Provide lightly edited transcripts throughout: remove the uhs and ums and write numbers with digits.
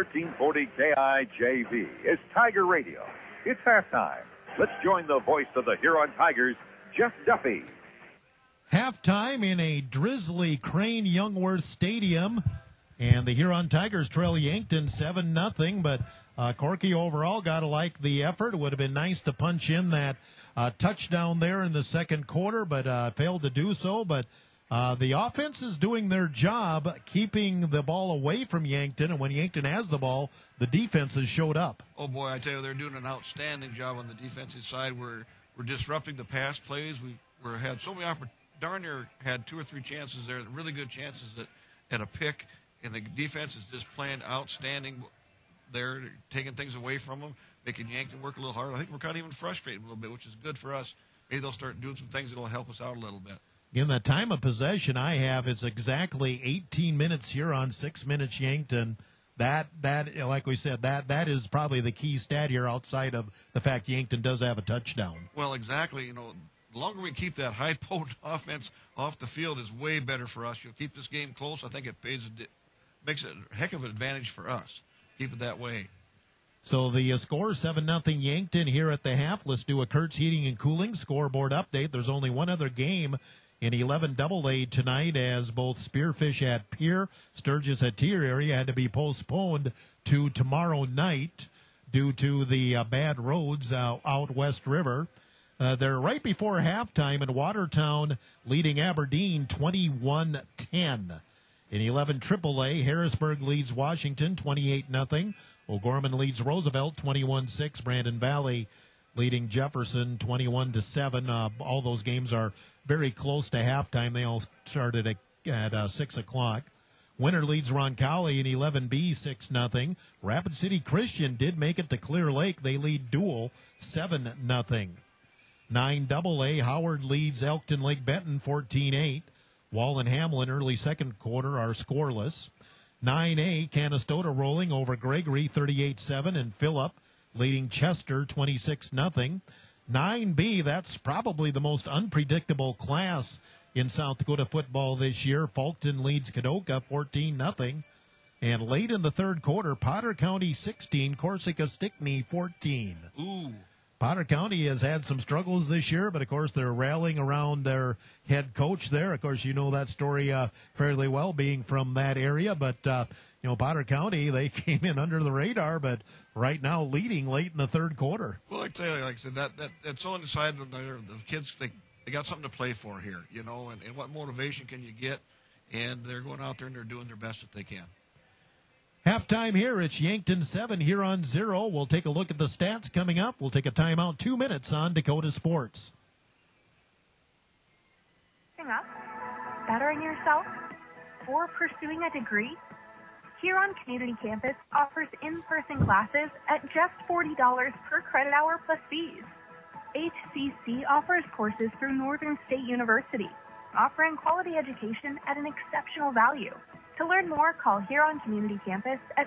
1340 KIJV is Tiger Radio. It's halftime. Let's join the voice of the Huron Tigers, Jeff Duffy. Halftime in a drizzly Crane Youngworth Stadium, and the Huron Tigers trail Yankton 7-0, but Corky overall got to like the effort. It would have been nice to punch in that touchdown there in the second quarter, but failed to do so. But the offense is doing their job, keeping the ball away from Yankton, and when Yankton has the ball, the defense has showed up. Oh, boy, I tell you, they're doing an outstanding job on the defensive side. We're disrupting the pass plays. We've had so many opportunities. Darn near had 2 or 3 chances there, really good chances at a pick, and the defense is just playing outstanding. They're taking things away from them, making Yankton work a little harder. I think we're kind of even frustrated a little bit, which is good for us. Maybe they'll start doing some things that will help us out a little bit. In the time of possession I have, it's exactly 18 minutes Huron, 6 minutes Yankton. That, like we said, that is probably the key stat here outside of the fact Yankton does have a touchdown. Well, exactly. You know, the longer we keep that high potent offense off the field is way better for us. You'll keep this game close. I think it makes it a heck of an advantage for us. Keep it that way. So the score, 7-0 Yankton here at the half. Let's do a Kurtz Heating and Cooling scoreboard update. There's only one other game in 11 AA tonight, as both Spearfish at Pier, Sturgis at Tier area had to be postponed to tomorrow night due to the bad roads out West River. They're right before halftime in Watertown, leading Aberdeen 21-10. In 11 AAA, Harrisburg leads Washington 28-0. O'Gorman leads Roosevelt 21-6. Brandon Valley leading Jefferson 21-7. All those games are very close to halftime. They all started at 6 o'clock. Winter leads Roncalli in 11B 6-0. Rapid City Christian did make it to Clear Lake. They lead Dual 7-0. 9 AA, Howard leads Elkton Lake Benton 14-8. Wall and Hamlin early second quarter are scoreless. 9A, Canastota rolling over Gregory 38-7, and Phillip leading Chester 26-0. 9B, that's probably the most unpredictable class in South Dakota football this year. Fulton leads Kadoka 14-0. And late in the third quarter, Potter County 16, Corsica Stickney 14. Ooh. Potter County has had some struggles this year, but of course they're rallying around their head coach there. Of course, you know that story fairly well, being from that area. But Potter County, they came in under the radar, but right now leading late in the third quarter. Well, I tell you, like I said, that's on the side of the kids. They got something to play for here, and what motivation can you get? And they're going out there and they're doing their best that they can. Halftime here, it's Yankton 7, Huron 0. We'll take a look at the stats coming up. We'll take a timeout, 2 minutes on Dakota Sports. Up, bettering yourself, or pursuing a degree? Huron Community Campus offers in-person classes at just $40 per credit hour plus fees. HCC offers courses through Northern State University, offering quality education at an exceptional value. To learn more, call Huron Community Campus at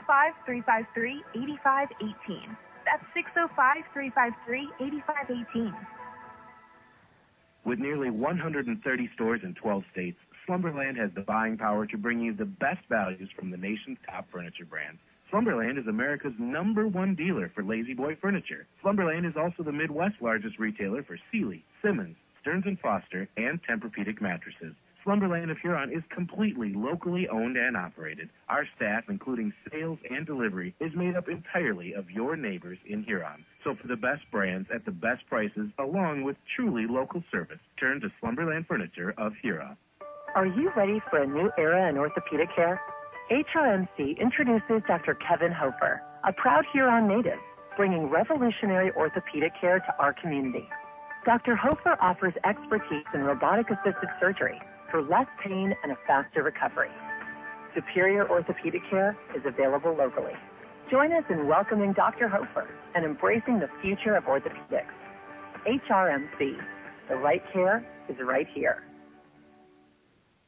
605-353-8518. That's 605-353-8518. With nearly 130 stores in 12 states, Slumberland has the buying power to bring you the best values from the nation's top furniture brands. Slumberland is America's #1 dealer for Lazy Boy furniture. Slumberland is also the Midwest's largest retailer for Sealy, Simmons, Stearns & Foster, and Tempur-Pedic mattresses. Slumberland of Huron is completely locally owned and operated. Our staff, including sales and delivery, is made up entirely of your neighbors in Huron. So for the best brands at the best prices, along with truly local service, turn to Slumberland Furniture of Huron. Are you ready for a new era in orthopedic care? HRMC introduces Dr. Kevin Hofer, a proud Huron native, bringing revolutionary orthopedic care to our community. Dr. Hofer offers expertise in robotic-assisted surgery for less pain and a faster recovery. Superior orthopedic care is available locally. Join us in welcoming Dr. Hofer and embracing the future of orthopedics. HRMC, the right care is right here.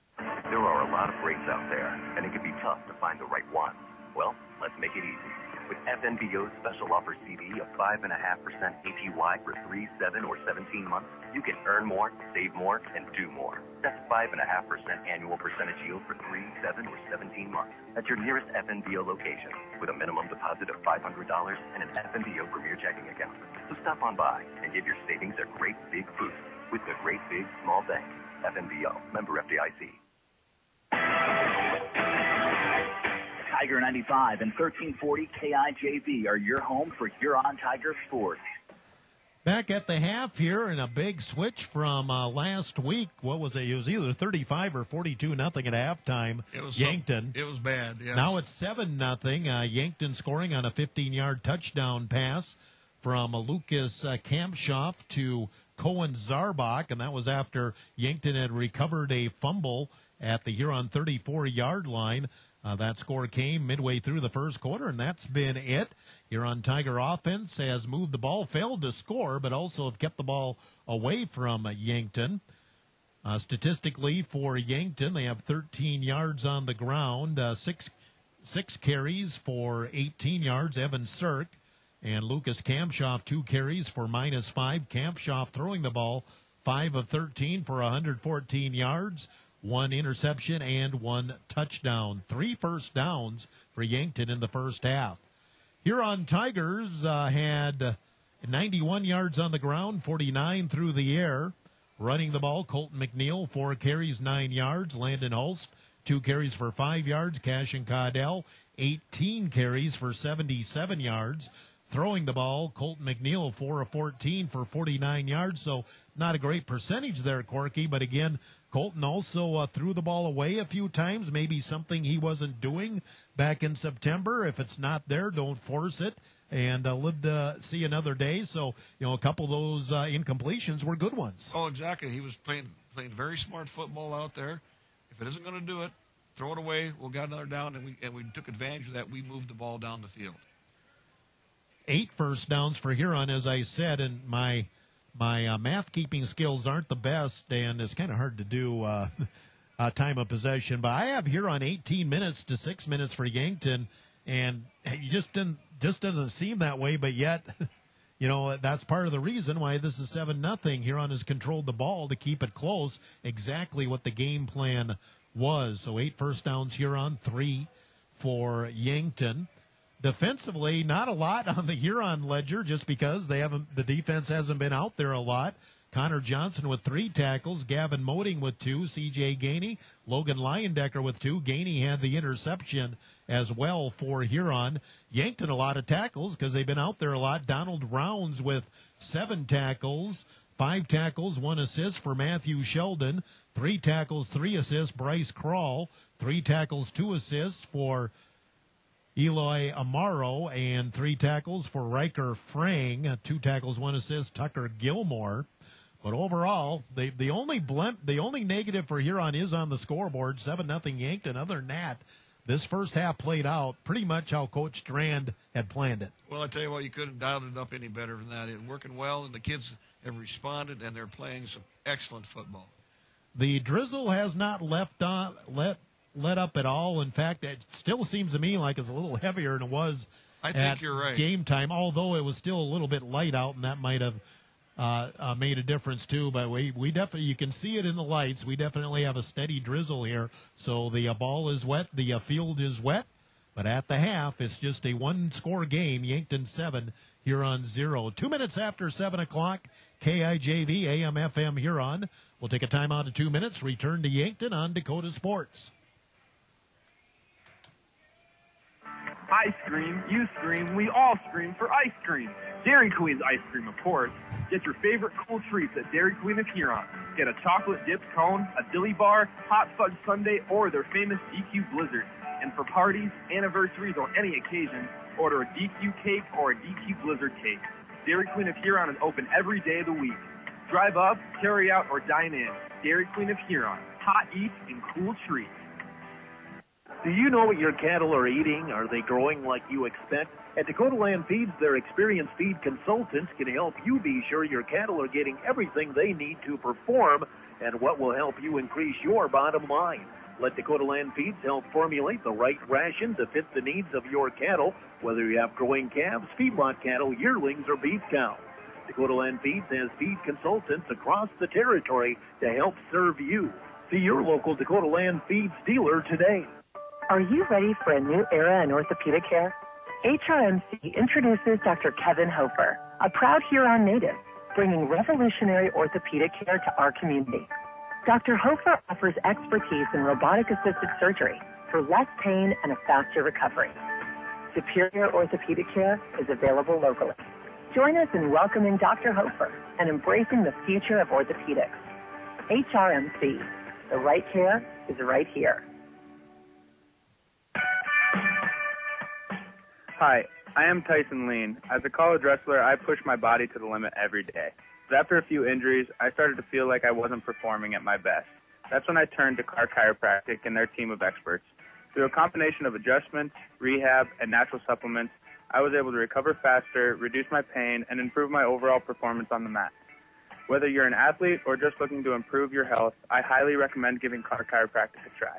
There are a lot of brakes out there, and it can be tough to find the right one. Well, let's make it easy. with FNBO's special offer CD of 5.5% APY for 3, 7, or 17 months, you can earn more, save more, and do more. That's 5.5% annual percentage yield for 3, 7, or 17 months at your nearest FNBO location with a minimum deposit of $500 and an FNBO Premier Checking account. So stop on by and give your savings a great big boost with the Great Big Small Bank. FNBO, member FDIC. Tiger 95 and 1340 KIJV are your home for Huron Tiger sports. Back at the half here, and a big switch from last week. What was it? It was either 35 or 42-0 at halftime. It was Yankton. It was bad. Yes. Now it's 7-0. Yankton scoring on a 15-yard touchdown pass from Lucas Kampshoff to Cohen Zarbach, and that was after Yankton had recovered a fumble at the Huron 34-yard line. That score came midway through the first quarter, and that's been it. Huron Tiger offense has moved the ball, failed to score, but also have kept the ball away from Yankton. Statistically, for Yankton, they have 13 yards on the ground, six carries for 18 yards. Evan Sirk and Lucas Kampshoff, 2 carries for -5. Kampshoff throwing the ball 5 of 13 for 114 yards. 1 interception and 1 touchdown. 3 first downs for Yankton in the first half. Huron Tigers had 91 yards on the ground, 49 through the air. Running the ball, Colton McNeil, 4 carries, 9 yards. Landon Hulst, 2 carries for 5 yards. Cashin Caudell, 18 carries for 77 yards. Throwing the ball, Colton McNeil, 4 of 14 for 49 yards. So not a great percentage there, Corky, but again, Colton also threw the ball away a few times, maybe something he wasn't doing back in September. If it's not there, don't force it, and live to see another day. So, a couple of those incompletions were good ones. Oh, exactly. He was playing very smart football out there. If it isn't going to do it, throw it away. We'll got another down, and we took advantage of that. We moved the ball down the field. 8 first downs for Huron, as I said, and my math keeping skills aren't the best, and it's kind of hard to do time of possession. But I have Huron 18 minutes to 6 minutes for Yankton, and it just doesn't seem that way. But yet, that's part of the reason why this is 7-0. Huron has controlled the ball to keep it close, exactly what the game plan was. So 8 first downs Huron, 3 for Yankton. Defensively, not a lot on the Huron ledger just because the defense hasn't been out there a lot. Connor Johnson with 3 tackles, Gavin Moding with 2, C.J. Gainey, Logan Leyendecker with 2. Gainey had the interception as well for Huron. Yankton a lot of tackles because they've been out there a lot. Donald Rounds with 7 tackles, 5 tackles, 1 assist for Matthew Sheldon, 3 tackles, 3 assists, Bryce Krall, 3 tackles, 2 assists for Eloy Amaro, and 3 tackles for Riker Frang, 2 tackles, 1 assist, Tucker Gilmore. But overall, the only negative for Huron is on the scoreboard, 7-0 Yankton. Other than that, this first half played out pretty much how Coach Strand had planned it. Well, I tell you what, you couldn't dial it up any better than that. It's working well, and the kids have responded, and they're playing some excellent football. The drizzle has not let up at all. In fact, it still seems to me like it's a little heavier than it was you're right. Game time, although it was still a little bit light out, and that might have made a difference too. But we definitely, you can see it in the lights. We definitely have a steady drizzle here. So the ball is wet, the field is wet. But at the half, it's just a 1-score game. Yankton 7, Huron 0. 2 minutes after 7 o'clock, KIJV AM FM Huron. We'll take a timeout of 2 minutes. Return to Yankton on Dakota Sports. I scream, you scream, we all scream for ice cream. Dairy Queen's ice cream, of course. Get your favorite cool treats at Dairy Queen of Huron. Get a chocolate dipped cone, a dilly bar, hot fudge sundae, or their famous DQ Blizzard. And for parties, anniversaries, or any occasion, order a DQ cake or a DQ Blizzard cake. Dairy Queen of Huron is open every day of the week. Drive up, carry out, or dine in. Dairy Queen of Huron. Hot eats and cool treats. Do you know what your cattle are eating? Are they growing like you expect? At Dakota Land Feeds, their experienced feed consultants can help you be sure your cattle are getting everything they need to perform and what will help you increase your bottom line. Let Dakota Land Feeds help formulate the right ration to fit the needs of your cattle, whether you have growing calves, feedlot cattle, yearlings, or beef cows. Dakota Land Feeds has feed consultants across the territory to help serve you. See your local Dakota Land Feeds dealer today. Are you ready for a new era in orthopedic care? HRMC introduces Dr. Kevin Hofer, a proud Huron native, bringing revolutionary orthopedic care to our community. Dr. Hofer offers expertise in robotic-assisted surgery for less pain and a faster recovery. Superior orthopedic care is available locally. Join us in welcoming Dr. Hofer and embracing the future of orthopedics. HRMC, the right care is right here. Hi, I am Tyson Lean. As a college wrestler, I push my body to the limit every day. But after a few injuries, I started to feel like I wasn't performing at my best. That's when I turned to Clark Chiropractic and their team of experts. Through a combination of adjustments, rehab, and natural supplements, I was able to recover faster, reduce my pain, and improve my overall performance on the mat. Whether you're an athlete or just looking to improve your health, I highly recommend giving Clark Chiropractic a try.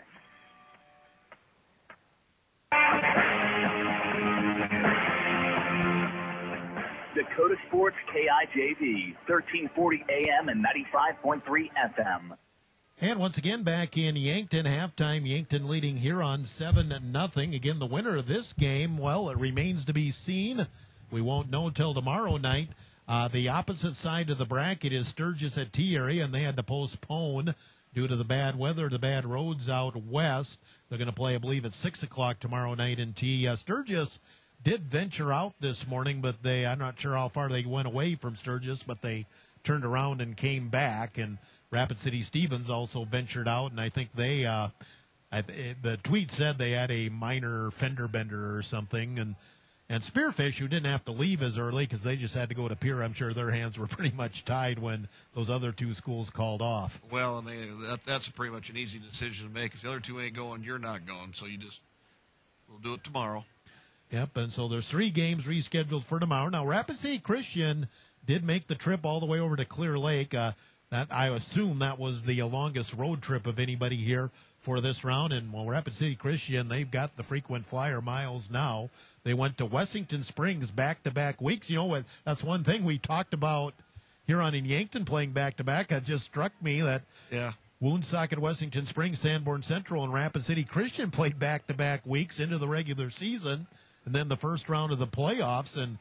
Dakota Sports KIJV, 1340 AM and 95.3 FM. And once again, back in Yankton, halftime, Yankton leading Huron 7-0. Again, the winner of this game, well, it remains to be seen. We won't know until tomorrow night. The opposite side of the bracket is Sturgis at T-Area, and they had to postpone due to the bad weather, the bad roads out west. They're going to play, I believe, at 6 o'clock tomorrow night in T. Sturgis did venture out this morning, but I'm not sure how far they went away from Sturgis, but they turned around and came back. And Rapid City Stevens also ventured out, and I think they, the tweet said they had a minor fender bender or something. And Spearfish, who didn't have to leave as early because they just had to go to Pierre, I'm sure their hands were pretty much tied when those other two schools called off. Well, I mean, that's pretty much an easy decision to make. If the other two ain't going, you're not going. So we'll do it tomorrow. Yep, and so there's 3 games rescheduled for tomorrow. Now, Rapid City Christian did make the trip all the way over to Clear Lake. That I assume that was the longest road trip of anybody here for this round. And, well, Rapid City Christian, they've got the frequent flyer miles now. They went to Wessington Springs back-to-back weeks. You know what? That's one thing we talked about Huron and Yankton playing back-to-back. It just struck me that Woonsocket, Wessington Springs, Sanborn Central, and Rapid City Christian played back-to-back weeks into the regular season. And then the first round of the playoffs, and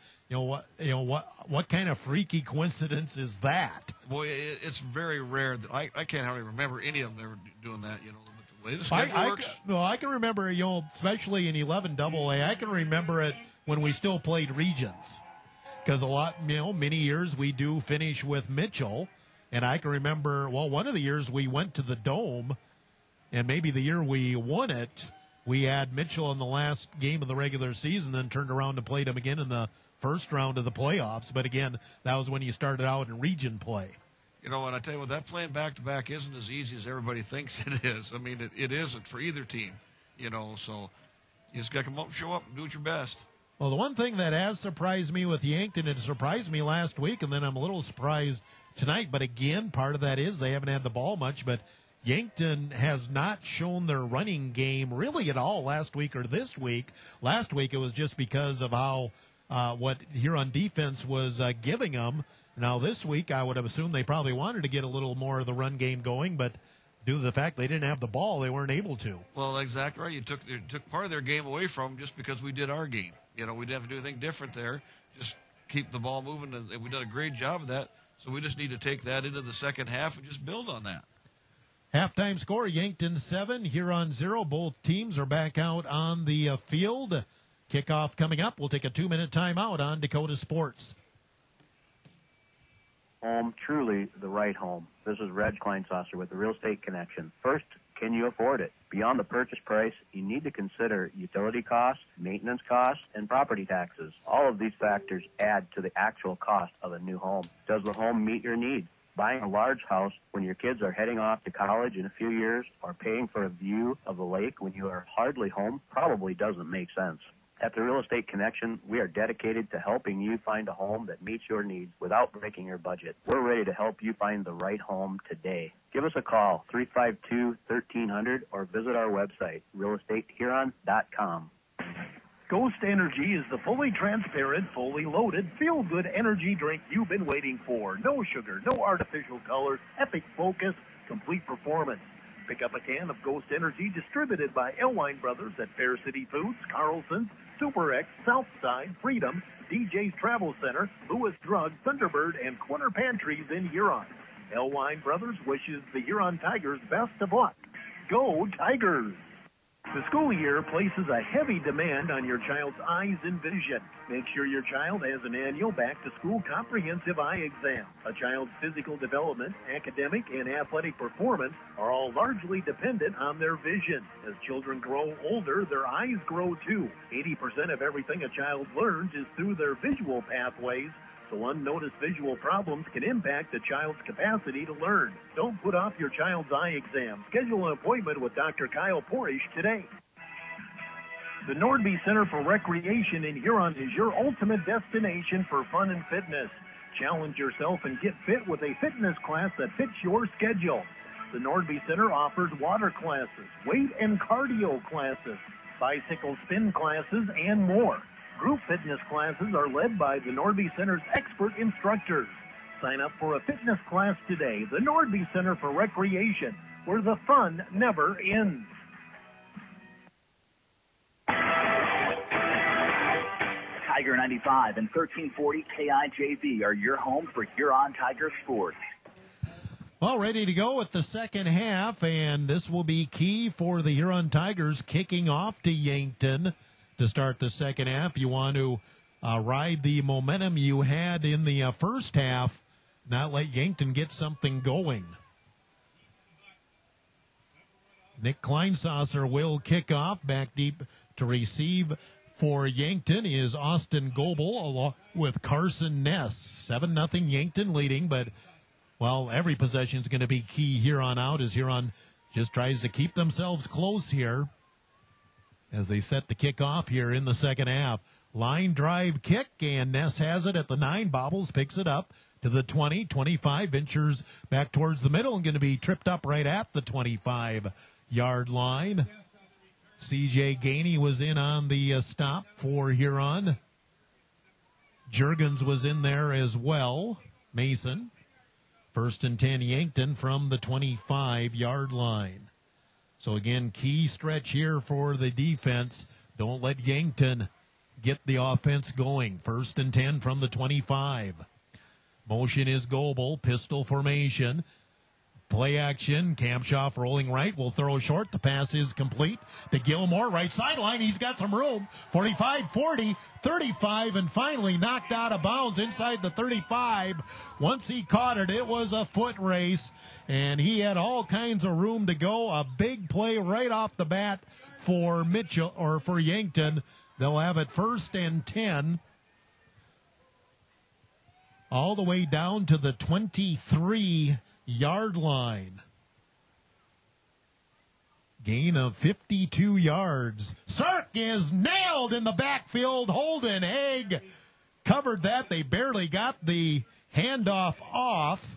what kind of freaky coincidence is that? Boy, it's very rare. I can't hardly remember any of them ever doing that. The way the schedule works. I can remember, especially in 11 AA. I can remember it when we still played regions, because many years we do finish with Mitchell, and I can remember. Well, one of the years we went to the Dome, and maybe the year we won it. We had Mitchell in the last game of the regular season, then turned around and played him again in the first round of the playoffs. But again, that was when you started out in region play. And I tell you what, that playing back-to-back isn't as easy as everybody thinks it is. I mean, it isn't for either team, so you just got to come up and show up and do your best. Well, the one thing that has surprised me with Yankton, it surprised me last week, and then I'm a little surprised tonight. But again, part of that is they haven't had the ball much, but Yankton has not shown their running game really at all last week or this week. Last week it was just because of how what Huron defense was giving them. Now this week I would have assumed they probably wanted to get a little more of the run game going, but due to the fact they didn't have the ball, they weren't able to. Well, exactly right. You took part of their game away from them just because we did our game. We didn't have to do anything different there. Just keep the ball moving, and we did a great job of that. So we just need to take that into the second half and just build on that. Halftime score, Yankton 7, Huron 0. Both teams are back out on the field. Kickoff coming up. We'll take a 2-minute timeout on Dakota Sports. Home, truly the right home. This is Reg Kleinsasser with the Real Estate Connection. First, can you afford it? Beyond the purchase price, you need to consider utility costs, maintenance costs, and property taxes. All of these factors add to the actual cost of a new home. Does the home meet your needs? Buying a large house when your kids are heading off to college in a few years, or paying for a view of the lake when you are hardly home, probably doesn't make sense. At the Real Estate Connection, we are dedicated to helping you find a home that meets your needs without breaking your budget. We're ready to help you find the right home today. Give us a call, 352-1300, or visit our website, realestatehuron.com. Ghost Energy is the fully transparent, fully loaded, feel-good energy drink you've been waiting for. No sugar, no artificial colors, epic focus, complete performance. Pick up a can of Ghost Energy distributed by Elwine Brothers at Fair City Foods, Carlson's, Super X, Southside, Freedom, DJ's Travel Center, Lewis Drug, Thunderbird, and Corner Pantries in Huron. Elwine Brothers wishes the Huron Tigers best of luck. Go Tigers! The school year places a heavy demand on your child's eyes and vision. Make sure your child has an annual back-to-school comprehensive eye exam. A child's physical development, academic, and athletic performance are all largely dependent on their vision. As children grow older, their eyes grow too. 80% of everything a child learns is through their visual pathways, so unnoticed visual problems can impact a child's capacity to learn. Don't put off your child's eye exam. Schedule an appointment with Dr. Kyle Porish today. The Nordby Center for Recreation in Huron is your ultimate destination for fun and fitness. Challenge yourself and get fit with a fitness class that fits your schedule. The Nordby Center offers water classes, weight and cardio classes, bicycle spin classes, and more. Group fitness classes are led by the Nordby Center's expert instructors. Sign up for a fitness class today. The Nordby Center for Recreation, where the fun never ends. Tiger 95 and 1340 KIJV are your home for Huron Tiger sports. Well, ready to go with the second half, and this will be key for the Huron Tigers kicking off to Yankton to start the second half. You want to ride the momentum you had in the first half, not let Yankton get something going. Nick Kleinsasser will kick off. Back deep to receive for Yankton is Austin Goebel along with Carson Ness. 7-0 Yankton leading, but, well, every possession is going to be key here on out as Huron just tries to keep themselves close here as they set the kickoff here in the second half. Line drive kick, and Ness has it at the 9. Bobbles picks it up to the 20, 25, ventures back towards the middle and going to be tripped up right at the 25-yard line. C.J. Gainey was in on the stop for Huron. Juergens was in there as well. Mason. 1st and 10 Yankton from the 25-yard line. So, again, key stretch here for the defense. Don't let Yankton get the offense going. 1st and 10 from the 25. Motion is Goebel, pistol formation. Play action, Kamshoff rolling right, will throw short. The pass is complete to Gilmore, right sideline. He's got some room. 45, 40, 35, and finally knocked out of bounds inside the 35. Once he caught it, it was a foot race, and he had all kinds of room to go. A big play right off the bat for Mitchell, or for Yankton. They'll have it 1st and 10. All the way down to the 23-yard line. Gain of 52 yards. Sark is nailed in the backfield. Holden Haig covered that. They barely got the handoff off.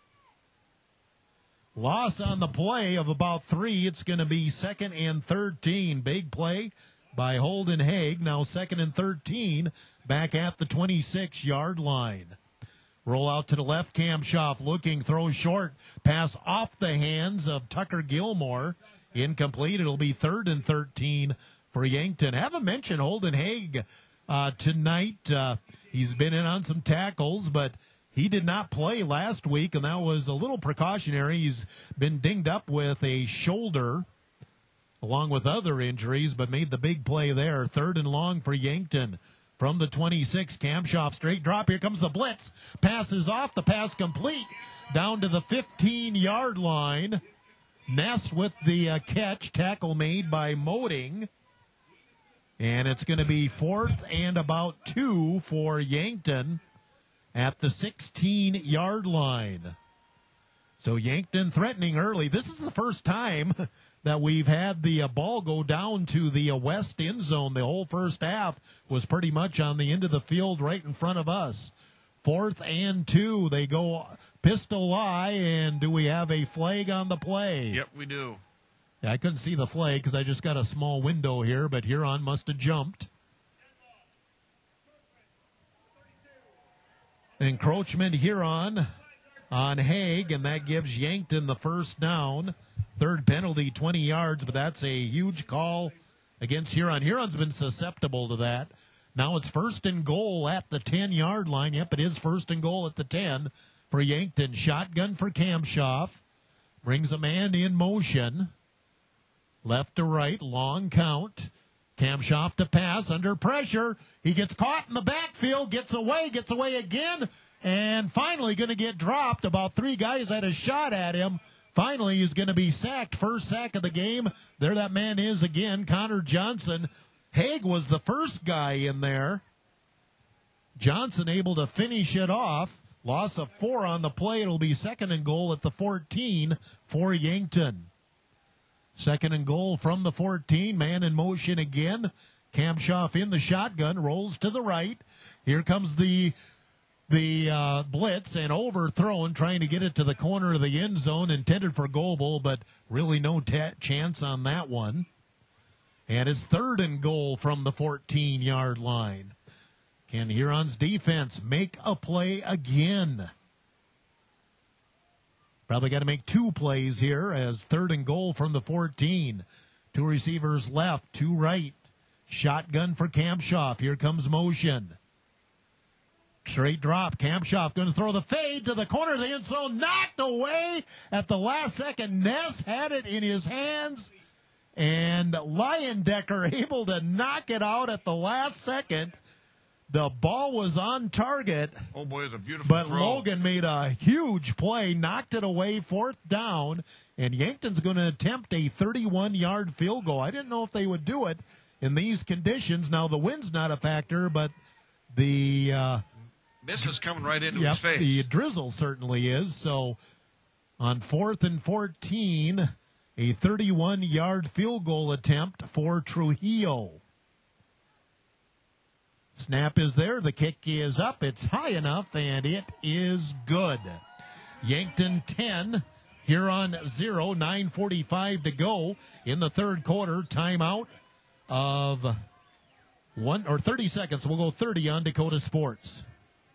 Loss on the play of about 3. It's going to be 2nd and 13. Big play by Holden Haig. Now 2nd and 13 back at the 26-yard line. Roll out to the left, Kamshoff looking, throws short, pass off the hands of Tucker Gilmore. Incomplete. It'll be 3rd and 13 for Yankton. Haven't mentioned Holden Haig tonight. He's been in on some tackles, but he did not play last week, and that was a little precautionary. He's been dinged up with a shoulder along with other injuries, but made the big play there. 3rd and long for Yankton. From the 26, Kamshoff straight drop. Here comes the blitz. Passes off. The pass complete. Down to the 15-yard line. Ness with the catch. Tackle made by Moding. And it's going to be 4th and about 2 for Yankton at the 16-yard line. So Yankton threatening early. This is the first time that we've had the ball go down to the west end zone. The whole first half was pretty much on the end of the field right in front of us. 4th and 2. They go pistol eye, and do we have a flag on the play? Yep, we do. Yeah, I couldn't see the flag because I just got a small window here, but Huron must have jumped. Encroachment Huron on Haig, and that gives Yankton the first down. Third penalty, 20 yards, but that's a huge call against Huron. Huron's been susceptible to that. Now it's 1st and goal at the 10-yard line. Yep, it is 1st and goal at the 10 for Yankton. Shotgun for Kamshoff. Brings a man in motion. Left to right, long count. Kamshoff to pass, under pressure. He gets caught in the backfield, gets away again, and finally going to get dropped. About 3 guys had a shot at him. Finally, he's going to be sacked. First sack of the game. There that man is again, Connor Johnson. Haig was the first guy in there. Johnson able to finish it off. Loss of 4 on the play. It'll be 2nd and goal at the 14 for Yankton. 2nd and goal from the 14. Man in motion again. Kamshoff in the shotgun. Rolls to the right. Here comes the blitz and overthrown, trying to get it to the corner of the end zone. Intended for Goebel, but really no chance on that one. And it's 3rd and goal from the 14-yard line. Can Huron's defense make a play again? Probably got to make 2 plays here as 3rd and goal from the 14. 2 receivers left, 2 right. Shotgun for Kamshoff. Here comes motion. Straight drop. Kamshoff going to throw the fade to the corner of the end zone. Knocked away at the last second. Ness had it in his hands. And Leyendecker able to knock it out at the last second. The ball was on target. Oh, boy, it's a beautiful but throw. Logan made a huge play, knocked it away, 4th down, and Yankton's going to attempt a 31-yard field goal. I didn't know if they would do it in these conditions. Now, the wind's not a factor, but the Miss is coming right into his face. The drizzle certainly is. So on 4th and 14, a 31-yard field goal attempt for Trujillo. Snap is there. The kick is up. It's high enough, and it is good. Yankton 10, Huron 0, 9:45 to go in the 3rd quarter. Timeout of 30 seconds. We'll go 30 on Dakota Sports.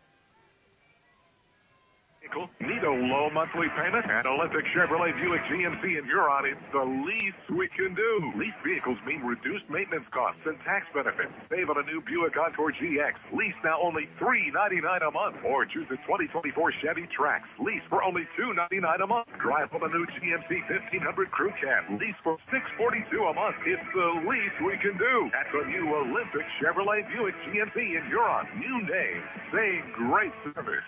Need a low monthly payment? At Olympic Chevrolet Buick GMC in Huron, it's the least we can do. Leased vehicles mean reduced maintenance costs and tax benefits. Save on a new Buick Encore GX. Lease now only $399 a month. Or choose a 2024 Chevy Trax. Lease for only $299 a month. Drive on the new GMC 1500 Crew Cab. Lease for $642 a month. It's the least we can do. At the new Olympic Chevrolet Buick GMC in Huron. New name. Same great service.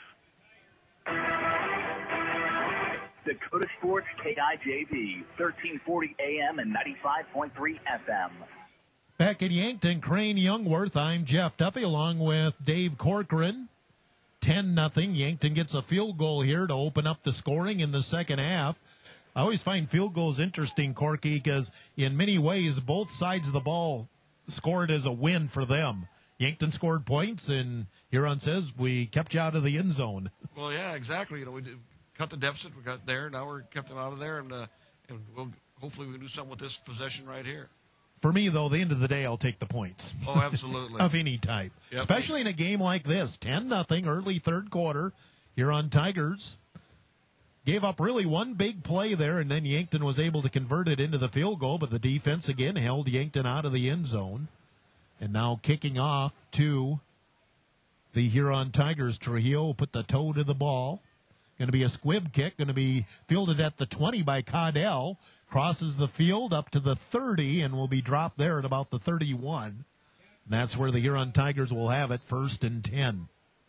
Dakota Sports KIJV, 1340 AM and 95.3 FM. Back in Yankton, Crane Youngworth, I'm Jeff Duffy along with Dave Corcoran. 10-0. Yankton gets a field goal here to open up the scoring in the second half. I always find field goals interesting, Corky, because in many ways both sides of the ball scored as a win for them. Yankton scored points, and Huron says, we kept you out of the end zone. Well, yeah, exactly. We did cut the deficit. We got there. Now we're kept them out of there, and hopefully we can do something with this possession right here. For me, though, at the end of the day, I'll take the points. Oh, absolutely. Of any type. Yep. Especially in a game like this. 10-0, early 3rd quarter. Huron Tigers gave up really one big play there, and then Yankton was able to convert it into the field goal, but the defense again held Yankton out of the end zone. And now kicking off to the Huron Tigers. Trujillo put the toe to the ball. Going to be a squib kick. Going to be fielded at the 20 by Caudell. Crosses the field up to the 30 and will be dropped there at about the 31. And that's where the Huron Tigers will have it, 1st and 10.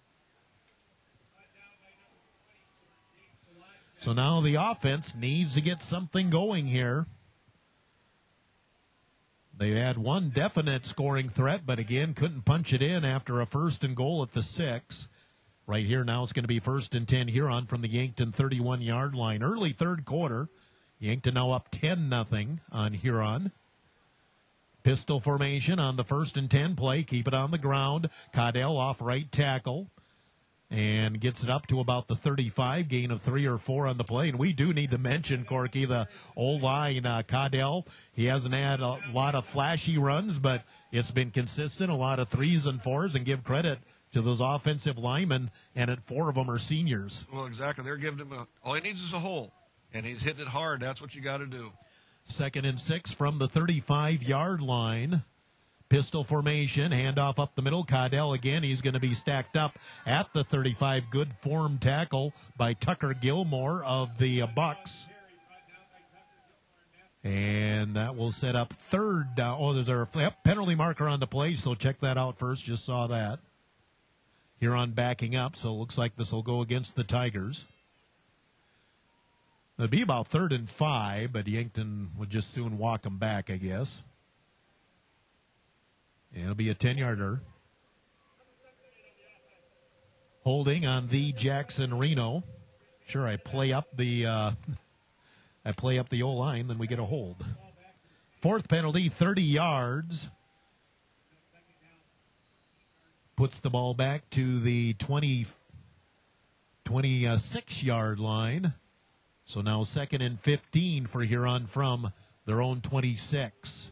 So now the offense needs to get something going here. They had one definite scoring threat, but again, couldn't punch it in after a 1st and goal at the 6. Right here now it's going to be 1st and 10 Huron from the Yankton 31-yard line. Early third quarter, Yankton now up 10-0 on Huron. Pistol formation on the 1st and 10 play. Keep it on the ground. Caudell off right tackle and gets it up to about the 35, gain of 3 or 4 on the play. And we do need to mention, Corky, the O-line, Caudell. He hasn't had a lot of flashy runs, but it's been consistent, a lot of 3s and 4s, and give credit to those offensive linemen, and 4 of them are seniors. Well, exactly. They're giving him all he needs is a hole, and he's hitting it hard. That's what you got to do. 2nd and 6 from the 35-yard line. Pistol formation, handoff up the middle. Caudell again. He's going to be stacked up at the 35. Good form tackle by Tucker Gilmore of the Bucks. And that will set up 3rd down. Oh, there's a penalty marker on the play, so check that out first. Just saw that. Huron backing up, so it looks like this will go against the Tigers. It'll be about 3rd and 5, but Yankton would just soon walk them back, I guess. And it'll be a 10-yarder. Holding on the Jackson Reno. Sure, I play up the O-line, then we get a hold. 4th penalty, 30 yards. Puts the ball back to the 26-yard line. So now 2nd and 15 for Huron from their own 26.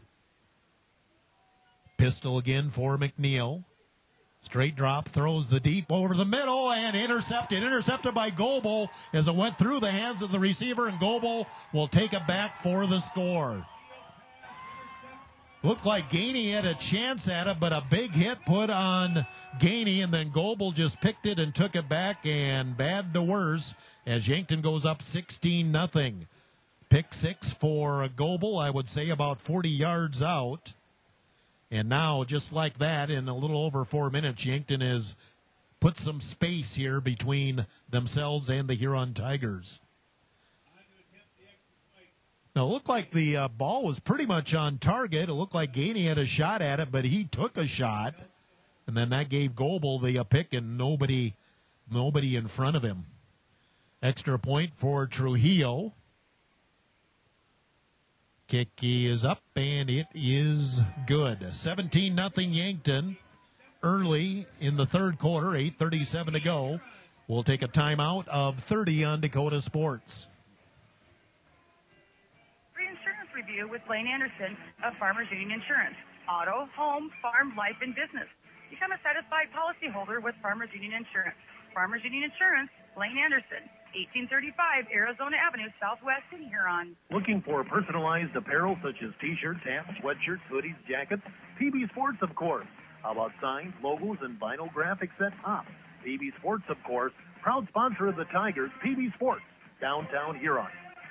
Pistol again for McNeil. Straight drop, throws the deep over the middle, and intercepted. Intercepted by Goebel as it went through the hands of the receiver, and Goebel will take it back for the score. Looked like Gainey had a chance at it, but a big hit put on Gainey, and then Goebel just picked it and took it back, and bad to worse as Yankton goes up 16-0. Pick 6 for Goebel, I would say about 40 yards out. And now, just like that, in a little over 4 minutes, Yankton has put some space here between themselves and the Huron Tigers. Now, it looked like the ball was pretty much on target. It looked like Gainey had a shot at it, but he took a shot. And then that gave Goebel the pick and nobody in front of him. Extra point for Trujillo. Kick is up, and it is good. 17-0 Yankton early in the third quarter, 8:37 to go. We'll take a timeout of 30 on Dakota Sports. Review with Blaine Anderson of Farmers Union Insurance. Auto, home, farm, life, and business. Become a satisfied policyholder with Farmers Union Insurance. Farmers Union Insurance, Blaine Anderson, 1835 Arizona Avenue, Southwest in Huron. Looking for personalized apparel such as t-shirts, hats, sweatshirts, hoodies, jackets? PB Sports, of course. How about signs, logos, and vinyl graphics at top? PB Sports, of course. Proud sponsor of the Tigers, PB Sports, downtown Huron.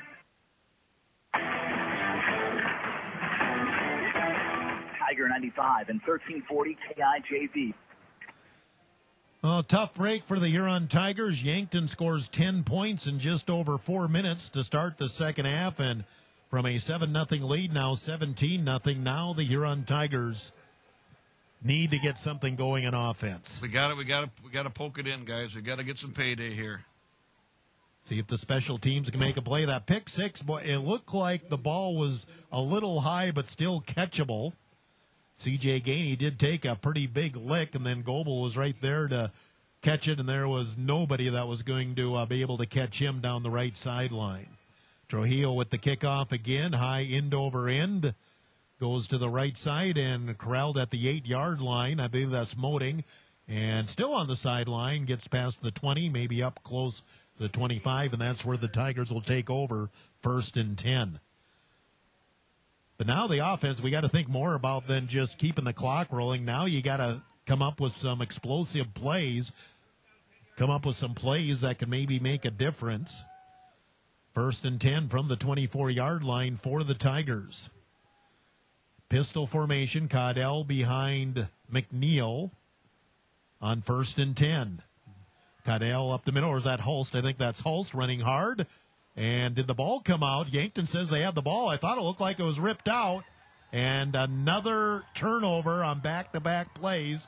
Tiger 95 and 1340 KIJV. Well, tough break for the Huron Tigers. Yankton scores 10 points in just over 4 minutes to start the second half, and from a 7-0 lead, now 17-0. Now the Huron Tigers need to get something going in offense. We got to poke it in, guys. We got to get some payday here. See if the special teams can make a play. That pick 6, boy, it looked like the ball was a little high, but still catchable. C.J. Gainey did take a pretty big lick, and then Goebel was right there to catch it, and there was nobody that was going to be able to catch him down the right sideline. Trujillo with the kickoff again, high end over end, goes to the right side and corralled at the 8-yard line. I believe that's Moting, and still on the sideline, gets past the 20, maybe up close to the 25, and that's where the Tigers will take over 1st and 10. But now the offense, we got to think more about than just keeping the clock rolling. Now you got to come up with some explosive plays, come up with some plays that can maybe make a difference. 1st and 10 from the 24-yard line for the Tigers. Pistol formation, Caudell behind McNeil on 1st and 10. Caudell up the middle, or is that Hulst? I think that's Hulst running hard. And did the ball come out? Yankton says they had the ball. I thought it looked like it was ripped out. And another turnover on back-to-back plays.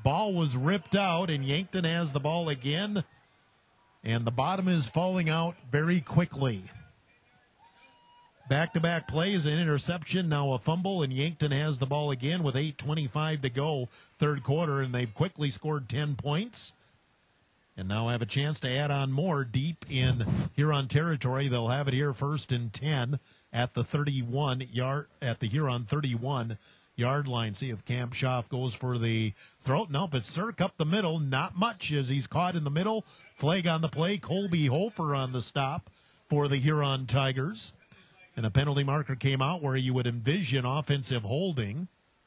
Ball was ripped out, and Yankton has the ball again. And the bottom is falling out very quickly. Back-to-back plays, an interception, now a fumble, and Yankton has the ball again with 8:25 to go, third quarter, and they've quickly scored 10 points. And now have a chance to add on more deep in Huron territory. They'll have it here first and 10 at the Huron 31-yard line. See if Camp Schaff goes for the throw. Nope, it's Cirk up the middle. Not much as he's caught in the middle. Flag on the play. Colby Hofer on the stop for the Huron Tigers. And a penalty marker came out where you would envision offensive holding.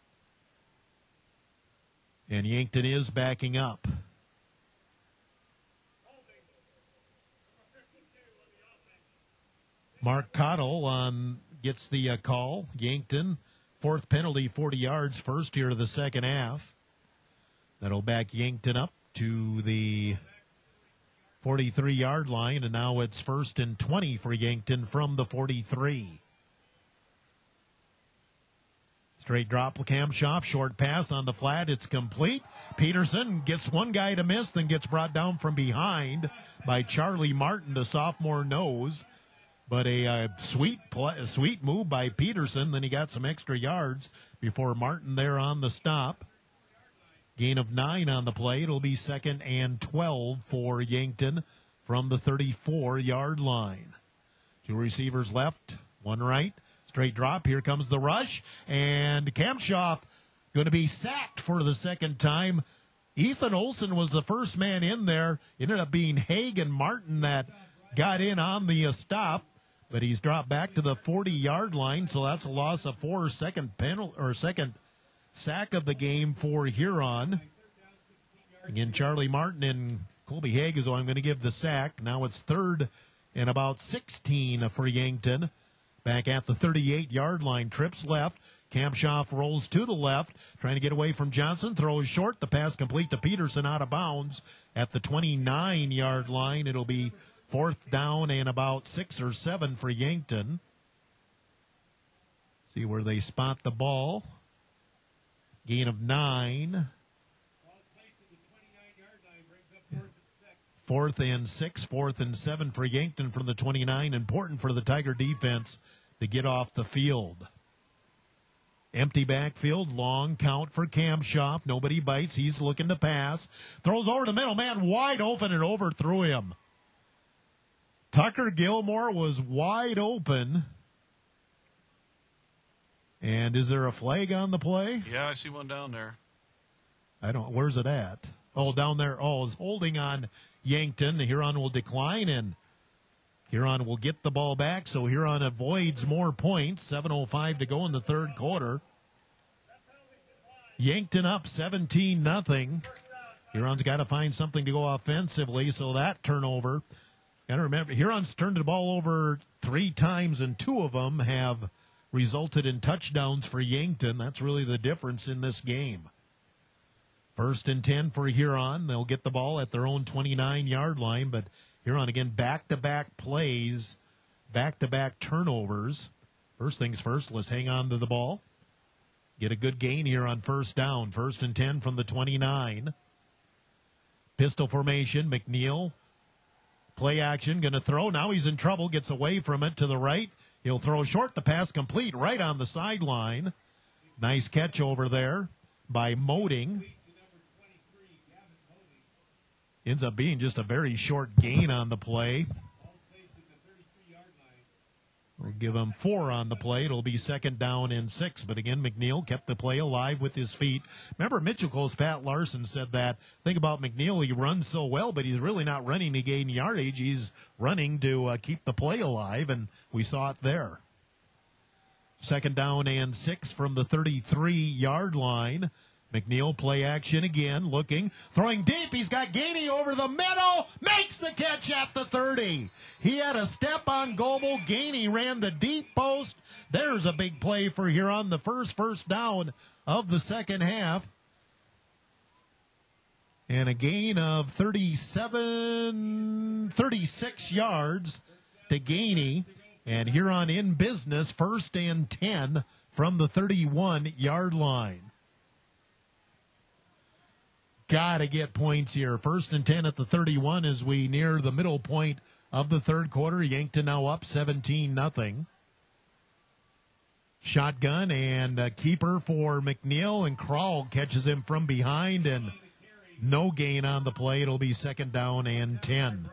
And Yankton is backing up. Mark Cottle gets the call. Yankton, fourth penalty, 40 yards, first here of the second half. That'll back Yankton up to the 43-yard line, and now it's first and 20 for Yankton from the 43. Straight drop, Camp Schaff, short pass on the flat, it's complete. Peterson gets one guy to miss, then gets brought down from behind by Charlie Martin, the sophomore nose. But a sweet move by Peterson, then he got some extra yards before Martin there on the stop. Gain of 9 on the play. It'll be second and 12 for Yankton from the 34-yard line. Two receivers left, one right. Straight drop. Here comes the rush. And Camp Schaff going to be sacked for the second time. Ethan Olson was the first man in there. It ended up being Haig and Martin that got in on the stop. But he's dropped back to the 40-yard line, so that's a loss of 4, second sack of the game for Huron. Again, Charlie Martin and Colby Haig is who I'm going to give the sack. Now it's third and about 16 for Yankton. Back at the 38-yard line, trips left. Camp Schaff rolls to the left, trying to get away from Johnson. Throws short. The pass complete to Peterson, out of bounds at the 29-yard line. It'll be fourth down and about 6 or 7 for Yankton. See where they spot the ball. Gain of 9. Fourth and 6, 4th and 7 for Yankton from the 29. Important for the Tiger defense to get off the field. Empty backfield, long count for Camp Schaff. Nobody bites. He's looking to pass. Throws over the middle. Man wide open and overthrew him. Tucker Gilmore was wide open. And is there a flag on the play? Yeah, I see one down there. Where's it at? Oh, down there. Oh, it's holding on Yankton. The Huron will decline, and Huron will get the ball back, so Huron avoids more points. 7:05 to go in the third quarter. Yankton up 17-0. Huron's got to find something to go offensively, so that turnover. Got to remember, Huron's turned the ball over 3 times, and 2 of them have resulted in touchdowns for Yankton. That's really the difference in this game. First and 10 for Huron. They'll get the ball at their own 29-yard line, but Huron, again, back-to-back plays, back-to-back turnovers. First things first, let's hang on to the ball. Get a good gain here on first down. First and 10 from the 29. Pistol formation, McNeil. Play action, going to throw. Now he's in trouble, gets away from it to the right. He'll throw short, the pass complete, right on the sideline. Nice catch over there by Moding. Ends up being just a very short gain on the play. We'll give him 4 on the play. It'll be second down and 6. But again, McNeil kept the play alive with his feet. Remember, Mitchell Cole's Pat Larson said that. Think about McNeil. He runs so well, but he's really not running to gain yardage. He's running to keep the play alive, and we saw it there. Second down and 6 from the 33-yard line. McNeil, play action again, looking, throwing deep. He's got Gainey over the middle, makes the catch at the 30. He had a step on Goebel. Gainey ran the deep post. There's a big play for Huron, the first down of the second half. And a gain of 36 yards to Gainey. And Huron in business, first and 10 from the 31-yard line. got to get points here. 1st and 10 at the 31 as we near the middle point of the third quarter. Yankton now up 17-0. Shotgun and keeper for McNeil, and Kroll catches him from behind, and no gain on the play. It'll be 2nd down and 10.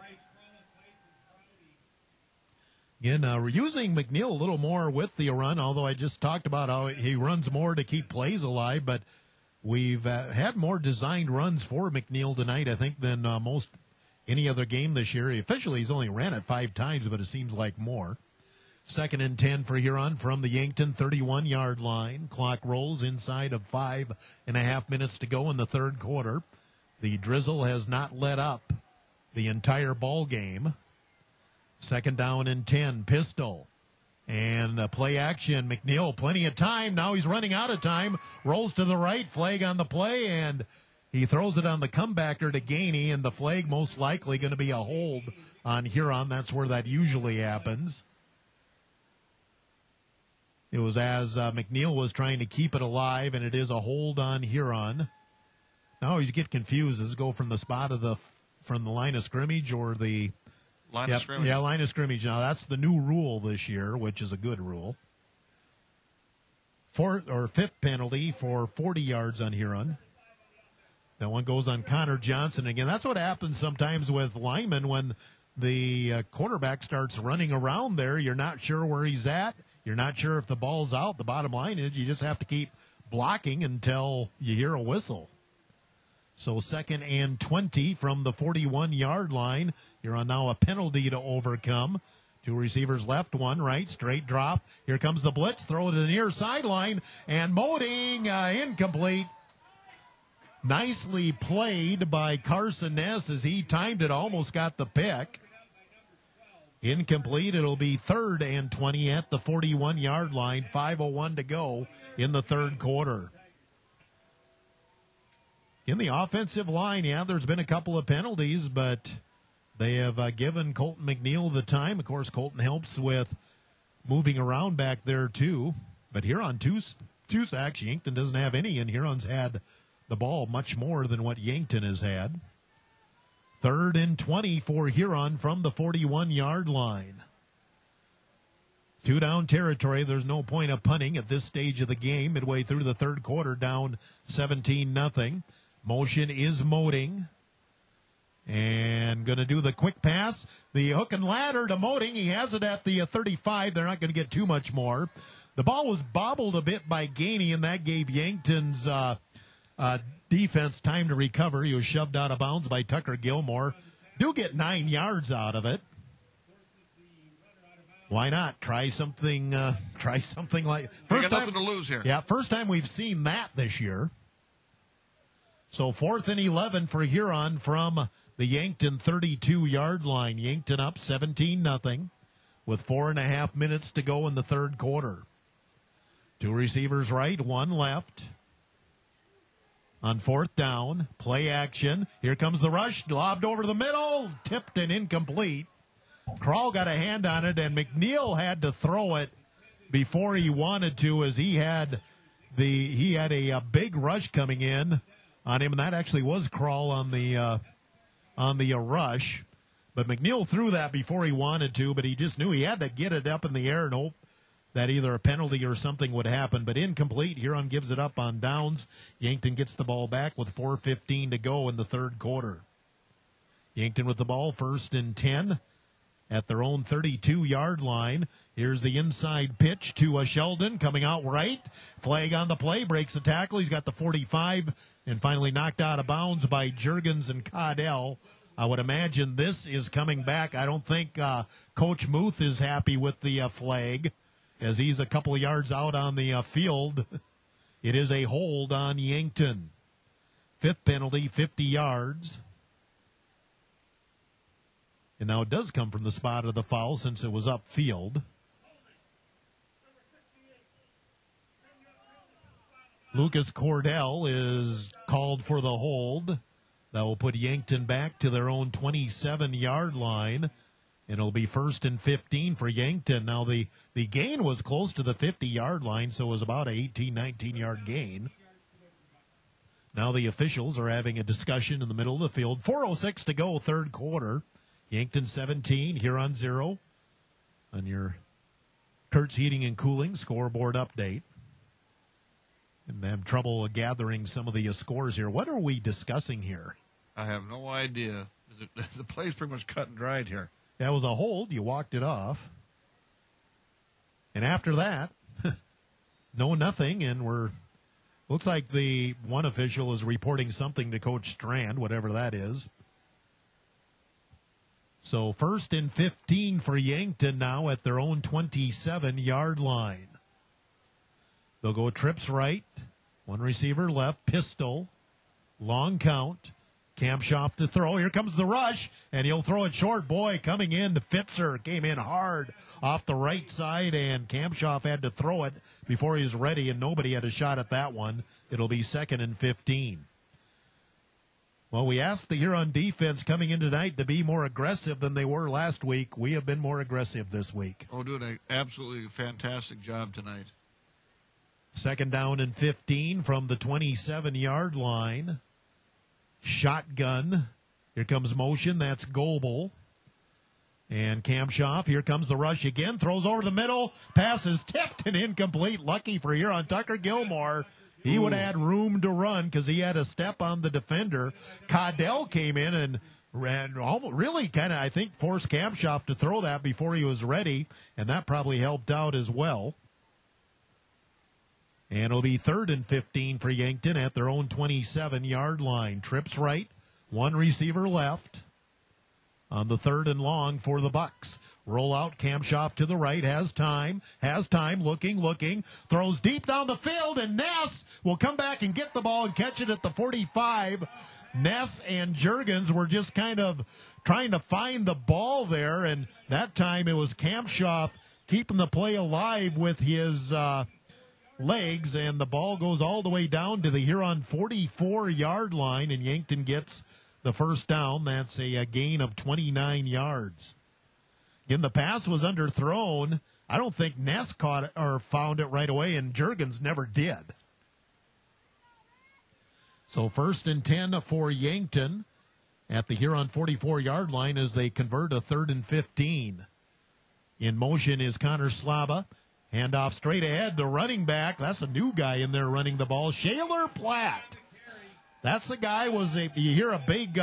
Again, we're using McNeil a little more with the run, although I just talked about how he runs more to keep plays alive, but we've had more designed runs for McNeil tonight, I think, than most any other game this year. Officially, he's only ran it 5 times, but it seems like more. 2nd and 10 for Huron from the Yankton 31-yard line. Clock rolls inside of 5.5 minutes to go in the third quarter. The drizzle has not let up the entire ball game. 2nd down and 10, pistol. And play action. McNeil, plenty of time. Now he's running out of time. Rolls to the right, flag on the play, and he throws it on the comebacker to Gainey, and the flag most likely going to be a hold on Huron. That's where that usually happens. It was as McNeil was trying to keep it alive, and it is a hold on Huron. Now you get confused. Does it go from the spot of from the line of scrimmage or the line of scrimmage? Yeah, line of scrimmage. Now that's the new rule this year, which is a good rule. 5th penalty for 40 yards on Huron. That one goes on Connor Johnson again. That's what happens sometimes with linemen when the quarterback starts running around there. You're not sure where he's at. You're not sure if the ball's out. The bottom line is you just have to keep blocking until you hear a whistle. So 2nd and 20 from the 41-yard line. You're on now a penalty to overcome. 2 receivers left, 1 right, straight drop. Here comes the blitz. Throw it to the near sideline. And Moding, incomplete. Nicely played by Carson Ness as he timed it, almost got the pick. Incomplete. It'll be 3rd and 20 at the 41-yard line. 5:01 to go in the third quarter. In the offensive line, there's been a couple of penalties, but they have given Colton McNeil the time. Of course, Colton helps with moving around back there, too. But Huron, two sacks. Yankton doesn't have any, and Huron's had the ball much more than what Yankton has had. 3rd and 20 for Huron from the 41-yard line. 2 down territory. There's no point of punting at this stage of the game. Midway through the third quarter, down 17-0. Motion is Moding. And going to do the quick pass. The hook and ladder to Moding. He has it at the 35. They're not going to get too much more. The ball was bobbled a bit by Gainey, and that gave Yankton's defense time to recover. He was shoved out of bounds by Tucker Gilmore. Do get 9 yards out of it. Why not? Try something like... We got nothing to lose here. Yeah, first time we've seen that this year. So 4th and 11 for Huron from the Yankton 32-yard line. Yankton up 17-0 with 4.5 minutes to go in the third quarter. 2 receivers right, 1 left. On 4th down, play action. Here comes the rush, lobbed over the middle, tipped and incomplete. Kroll got a hand on it, and McNeil had to throw it before he wanted to, as he had a big rush coming in on him, and that actually was Kroll on the rush. But McNeil threw that before he wanted to, but he just knew he had to get it up in the air and hope that either a penalty or something would happen. But incomplete. Huron gives it up on downs. Yankton gets the ball back with 4:15 to go in the third quarter. Yankton with the ball, 1st and 10 at their own 32-yard line. Here's the inside pitch to Sheldon coming out right. Flag on the play, breaks the tackle. He's got the 45 and finally knocked out of bounds by Juergens and Caudell. I would imagine this is coming back. I don't think Coach Muth is happy with the flag, as he's a couple of yards out on the field. It is a hold on Yankton. 5th penalty, 50 yards. And now it does come from the spot of the foul since it was upfield. Lucas Cordell is called for the hold. That will put Yankton back to their own 27-yard line. And it'll be 1st and 15 for Yankton. Now, the gain was close to the 50-yard line, so it was about an 18, 19-yard gain. Now the officials are having a discussion in the middle of the field. 4:06 to go, third quarter. Yankton 17, Huron 0 on your Kurtz Heating and Cooling scoreboard update. And I have trouble gathering some of the scores here. What are we discussing here? I have no idea. The play's pretty much cut and dried here. That was a hold. You walked it off. And after that, nothing, and looks like the one official is reporting something to Coach Strand, whatever that is. So 1st and 15 for Yankton now at their own 27-yard line. They'll go trips right, one receiver left, pistol, long count. Kampshoff to throw. Here comes the rush, and he'll throw it short. Boy, coming in, Fitzer came in hard off the right side, and Kampshoff had to throw it before he was ready, and nobody had a shot at that one. It'll be 2nd and 15. Well, we asked the Huron defense coming in tonight to be more aggressive than they were last week. We have been more aggressive this week. Oh, doing an absolutely fantastic job tonight. 2nd down and 15 from the 27-yard line. Shotgun. Here comes motion. That's Goebel. And Kampshoff. Here comes the rush again. Throws over the middle. Pass is tipped and incomplete. Lucky for Huron. Tucker Gilmore. He would have had room to run because he had a step on the defender. Caudell came in and ran, really kind of, I think, forced Kampshoff to throw that before he was ready, and that probably helped out as well. And it'll be 3rd and 15 for Yankton at their own 27-yard line. Trips right, one receiver left on the 3rd and long for the Bucks. Roll out, Kampshoff to the right, has time, looking, throws deep down the field, and Ness will come back and get the ball and catch it at the 45. Ness and Juergens were just kind of trying to find the ball there, and that time it was Kampshoff keeping the play alive with his legs, and the ball goes all the way down to the Huron 44-yard line, and Yankton gets the first down. That's a gain of 29 yards. Again, the pass was underthrown. I don't think Ness caught it or found it right away, and Juergens never did. So 1st and 10 for Yankton at the Huron 44-yard line as they convert a 3rd and 15. In motion is Connor Slaba. Handoff straight ahead to running back. That's a new guy in there running the ball. Shaler Platt. That's the guy. You hear a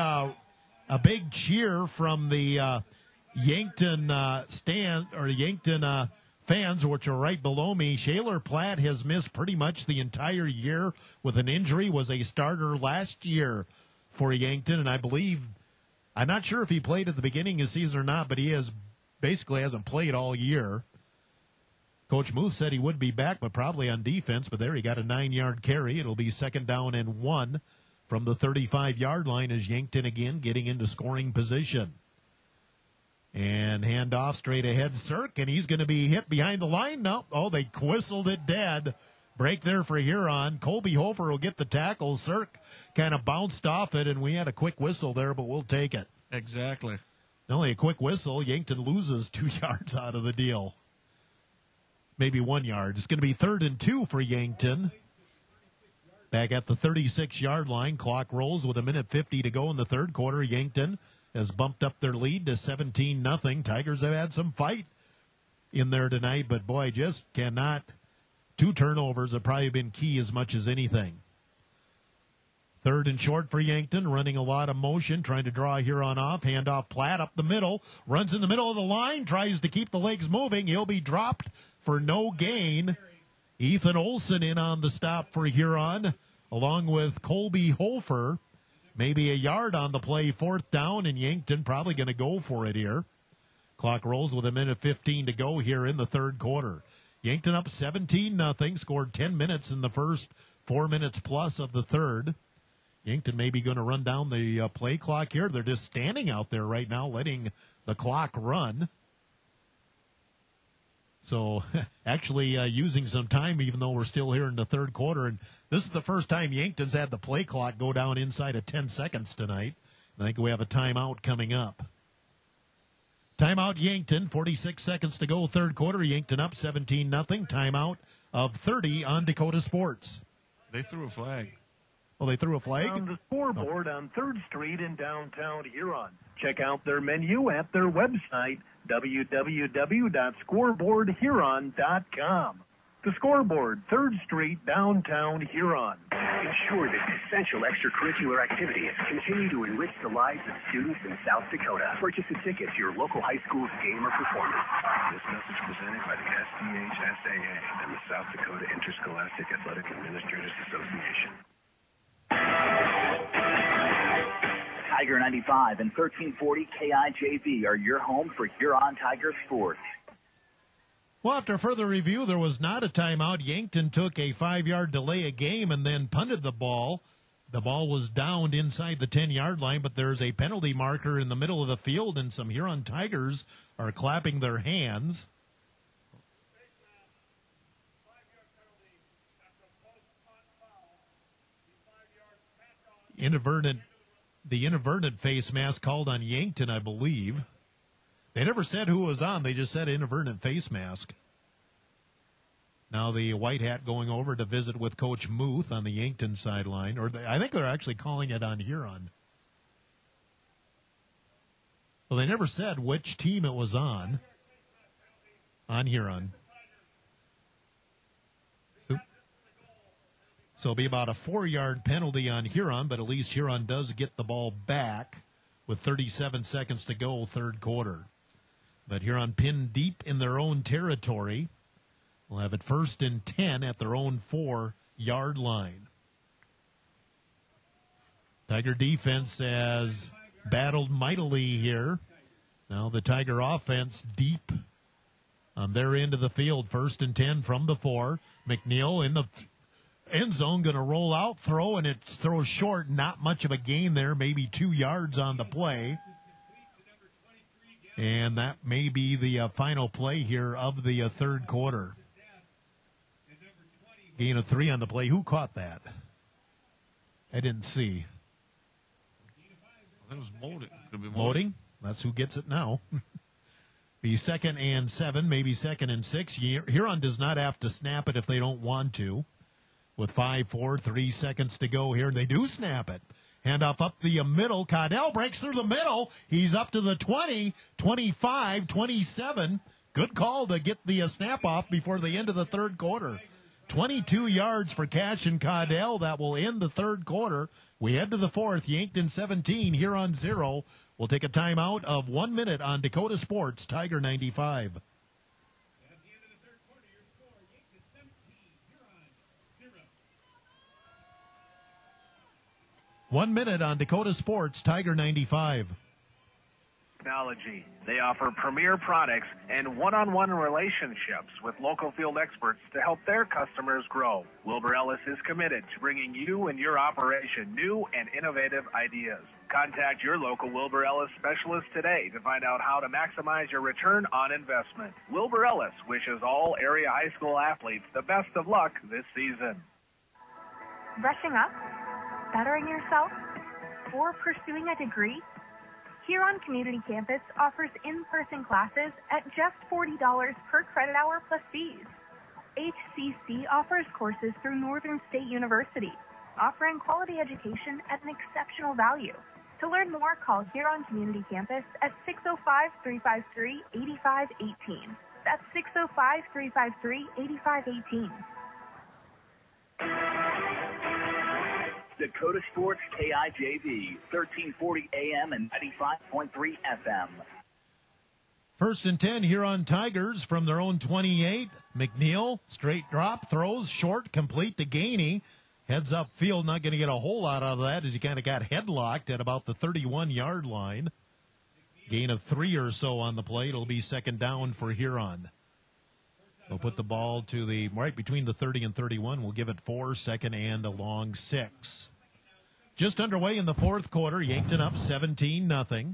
big cheer from the Yankton stand or Yankton fans, which are right below me. Shaler Platt has missed pretty much the entire year with an injury. Was a starter last year for Yankton, and I believe, I'm not sure if he played at the beginning of the season or not, but he basically hasn't played all year. Coach Muth said he would be back, but probably on defense. But there, he got a 9-yard carry. It'll be 2nd down and 1 from the 35-yard line as Yankton again getting into scoring position. And handoff straight ahead, Sirk, and he's going to be hit behind the line. No, they whistled it dead. Break there for Huron. Colby Hofer will get the tackle. Sirk kind of bounced off it, and we had a quick whistle there, but we'll take it. Exactly. Not only a quick whistle, Yankton loses 2 yards out of the deal. Maybe 1 yard. It's going to be 3rd and 2 for Yankton. Back at the 36-yard line. Clock rolls with 1:50 to go in the third quarter. Yankton has bumped up their lead to 17-0. Tigers have had some fight in there tonight, but boy, just cannot. 2 turnovers have probably been key as much as anything. 3rd and short for Yankton, running a lot of motion, trying to draw Huron off. Handoff Platt up the middle, runs in the middle of the line, tries to keep the legs moving. He'll be dropped for no gain. Ethan Olson in on the stop for Huron, along with Colby Hofer. Maybe a yard on the play, 4th down, and Yankton probably going to go for it here. Clock rolls with 1:15 to go here in the third quarter. Yankton up 17-0, scored 10 minutes in the first 4 minutes plus of the third. Yankton may be going to run down the play clock here. They're just standing out there right now, letting the clock run. So actually using some time, even though we're still here in the third quarter. And this is the first time Yankton's had the play clock go down inside of 10 seconds tonight. I think we have a timeout coming up. Timeout Yankton, 46 seconds to go, third quarter. Yankton up 17-0. Timeout of 30 on Dakota Sports. They threw a flag. Oh, they threw a flag? On the scoreboard on 3rd Street in downtown Huron. Check out their menu at their website, www.scoreboardhuron.com. The Scoreboard, 3rd Street, downtown Huron. Ensure that essential extracurricular activities continue to enrich the lives of students in South Dakota. Purchase a ticket to your local high school's game or performance. This message presented by the SDHSAA and the South Dakota Interscholastic Athletic Administrators Association. Tiger 95 and 1340 KIJV are your home for Huron Tiger sports. Well, after further review, there was not a timeout. Yankton took a 5-yard delay of game and then punted the ball. The ball was downed inside the 10-yard line, but there's a penalty marker in the middle of the field, and some Huron Tigers are clapping their hands. The inadvertent face mask called on Yankton, I believe. They never said who was on. They just said inadvertent face mask. Now the white hat going over to visit with Coach Muth on the Yankton sideline. I think they're actually calling it on Huron. Well, they never said which team it was on Huron. So it'll be about a 4-yard penalty on Huron, but at least Huron does get the ball back with 37 seconds to go, third quarter. But Huron pinned deep in their own territory. We'll have it 1st and 10 at their own 4-yard line. Tiger defense has battled mightily here. Now the Tiger offense deep on their end of the field. 1st and 10 from the 4. McNeil in the end zone, going to roll out, throw, and it throws short. Not much of a gain there, maybe 2 yards on the play. And that may be the final play here of the third quarter. Gain of 3 on the play. Who caught that? I didn't see. That was Molding. Could be Molding? That's who gets it now. Be 2nd and 7, maybe 2nd and 6. Huron does not have to snap it if they don't want to. With 3 seconds to go here, they do snap it. Handoff up the middle. Caudell breaks through the middle. He's up to the 20, 25, 27. Good call to get the snap off before the end of the third quarter. 22 yards for Cash and Caudell. That will end the third quarter. We head to the fourth. Yankton 17, Huron 0. We'll take a timeout of 1 minute on Dakota Sports, Tiger 95. 1 minute on Dakota Sports, Tiger 95. Technology. They offer premier products and one-on-one relationships with local field experts to help their customers grow. Wilbur Ellis is committed to bringing you and your operation new and innovative ideas. Contact your local Wilbur Ellis specialist today to find out how to maximize your return on investment. Wilbur Ellis wishes all area high school athletes the best of luck this season. Brushing up? Bettering yourself? Or pursuing a degree? Huron Community Campus offers in-person classes at just $40 per credit hour plus fees. HCC offers courses through Northern State University, offering quality education at an exceptional value. To learn more, call Huron Community Campus at 605-353-8518. That's 605-353-8518. Dakota Sports KIJV, 1340 AM and 95.3 FM. 1st and 10, Huron Tigers from their own 28. McNeil, straight drop, throws, short, complete to Gainey. Heads up field, not going to get a whole lot out of that as he kind of got headlocked at about the 31-yard line. Gain of 3 or so on the play. It'll be 2nd down for Huron. They'll put the ball to the right between the 30 and 31. We'll give it 4, 2nd and a long 6. Just underway in the fourth quarter. Yankton up 17-0.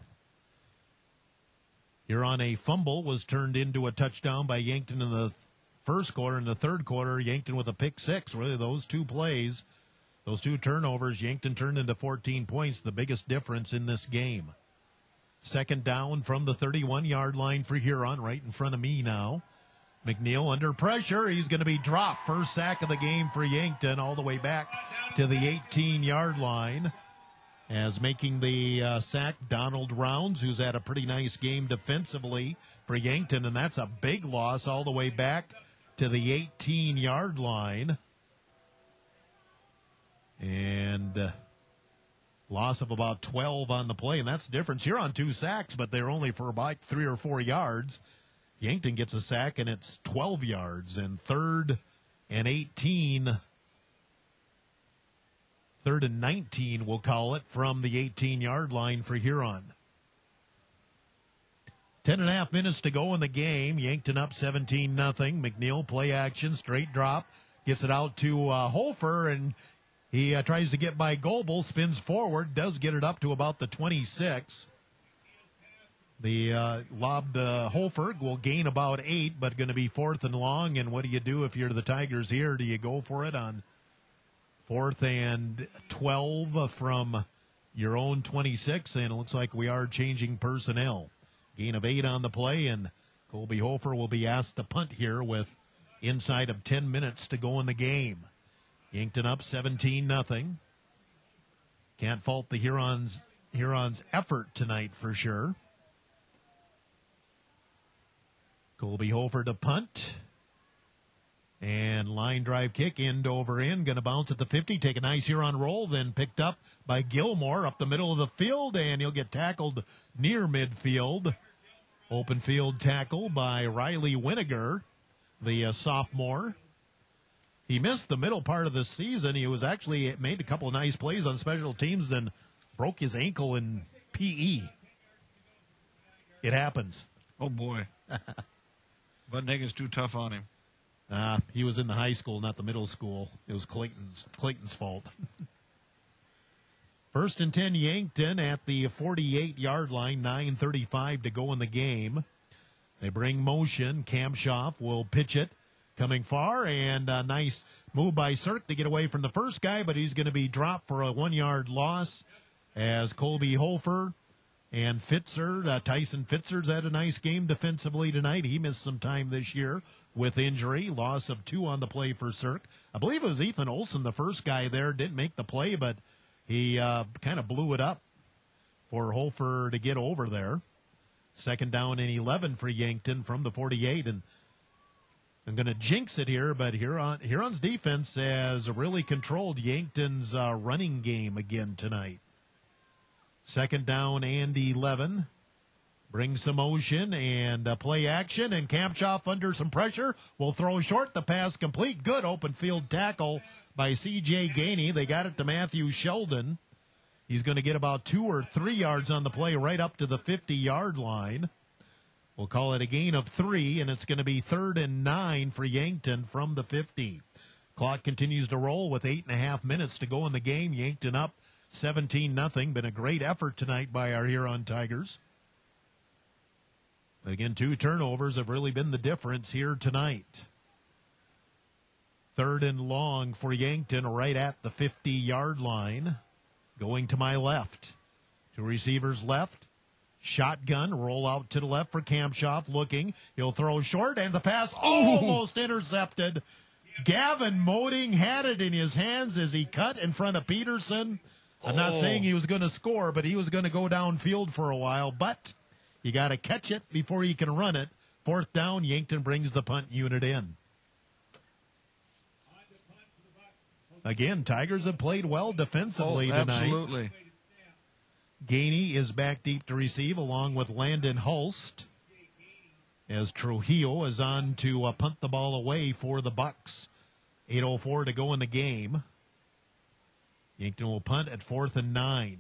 Huron, a fumble was turned into a touchdown by Yankton in the first quarter. In the third quarter, Yankton with a pick 6. Really, those two plays, those two turnovers, Yankton turned into 14 points, the biggest difference in this game. 2nd down from the 31-yard line for Huron, right in front of me now. McNeil under pressure. He's going to be dropped. First sack of the game for Yankton, all the way back to the 18-yard line. As making the sack, Donald Rounds, who's had a pretty nice game defensively for Yankton, and that's a big loss all the way back to the 18-yard line. And loss of about 12 on the play, and that's the difference. Here on 2 sacks, but they're only for about 3 or 4 yards. Yankton gets a sack, and it's 12 yards, and 3rd and 18. 3rd and 19, we'll call it, from the 18-yard line for Huron. 10.5 minutes to go in the game. Yankton up 17-0. McNeil, play action, straight drop, gets it out to Hofer, and he tries to get by Goebel, spins forward, does get it up to about the 26. The lobbed Hofer will gain about 8, but going to be 4th and long. And what do you do if you're the Tigers here? Do you go for it on 4th and 12 from your own 26? And it looks like we are changing personnel. Gain of 8 on the play, and Colby Hofer will be asked to punt here with inside of 10 minutes to go in the game. Yankton up 17-0. Can't fault the Hurons' effort tonight for sure. Colby Hofer to punt. And line drive kick, end over end, going to bounce at the 50, take a nice Huron roll, then picked up by Gilmore up the middle of the field, and he'll get tackled near midfield. Open field tackle by Riley Winiger, the sophomore. He missed the middle part of the season. He was actually made a couple of nice plays on special teams, then broke his ankle in PE. It happens. Oh, boy. Budnick is too tough on him. He was in the high school, not the middle school. It was Clayton's fault. 1st and 10, Yankton at the 48-yard line, 9:35 to go in the game. They bring motion. Kamshoff will pitch it. Coming far, and a nice move by Cirk to get away from the first guy, but he's going to be dropped for a 1-yard loss as Colby Hofer and Fitzer, Tyson Fitzer's had a nice game defensively tonight. He missed some time this year with injury. Loss of 2 on the play for Cirk. I believe it was Ethan Olson, the first guy there, didn't make the play, but he kind of blew it up for Hofer to get over there. 2nd down and 11 for Yankton from the 48, and I'm going to jinx it here, but Huron's defense has really controlled Yankton's running game again tonight. 2nd down and 11. Brings some motion and play action, and Kamshoff under some pressure will throw short. The pass complete. Good open field tackle by C.J. Gainey. They got it to Matthew Sheldon. He's going to get about 2 or 3 yards on the play right up to the 50-yard line. We'll call it a gain of 3, and it's going to be 3rd and 9 for Yankton from the 50. Clock continues to roll with 8.5 minutes to go in the game. Yankton up 17-0. Been a great effort tonight by our Huron Tigers. Again, 2 turnovers have really been the difference here tonight. 3rd and long for Yankton right at the 50-yard line. Going to my left. 2 receivers left. Shotgun, roll out to the left for Kamshoff, looking. He'll throw short, and the pass almost intercepted. Gavin Moding had it in his hands as he cut in front of Peterson. I'm not saying he was going to score, but he was going to go downfield for a while. But you got to catch it before you can run it. 4th down, Yankton brings the punt unit in. Again, Tigers have played well defensively tonight. Absolutely. Gainey is back deep to receive along with Landon Hulst as Trujillo is on to punt the ball away for the Bucks. 8:04 to go in the game. Yankton will punt at 4th and 9.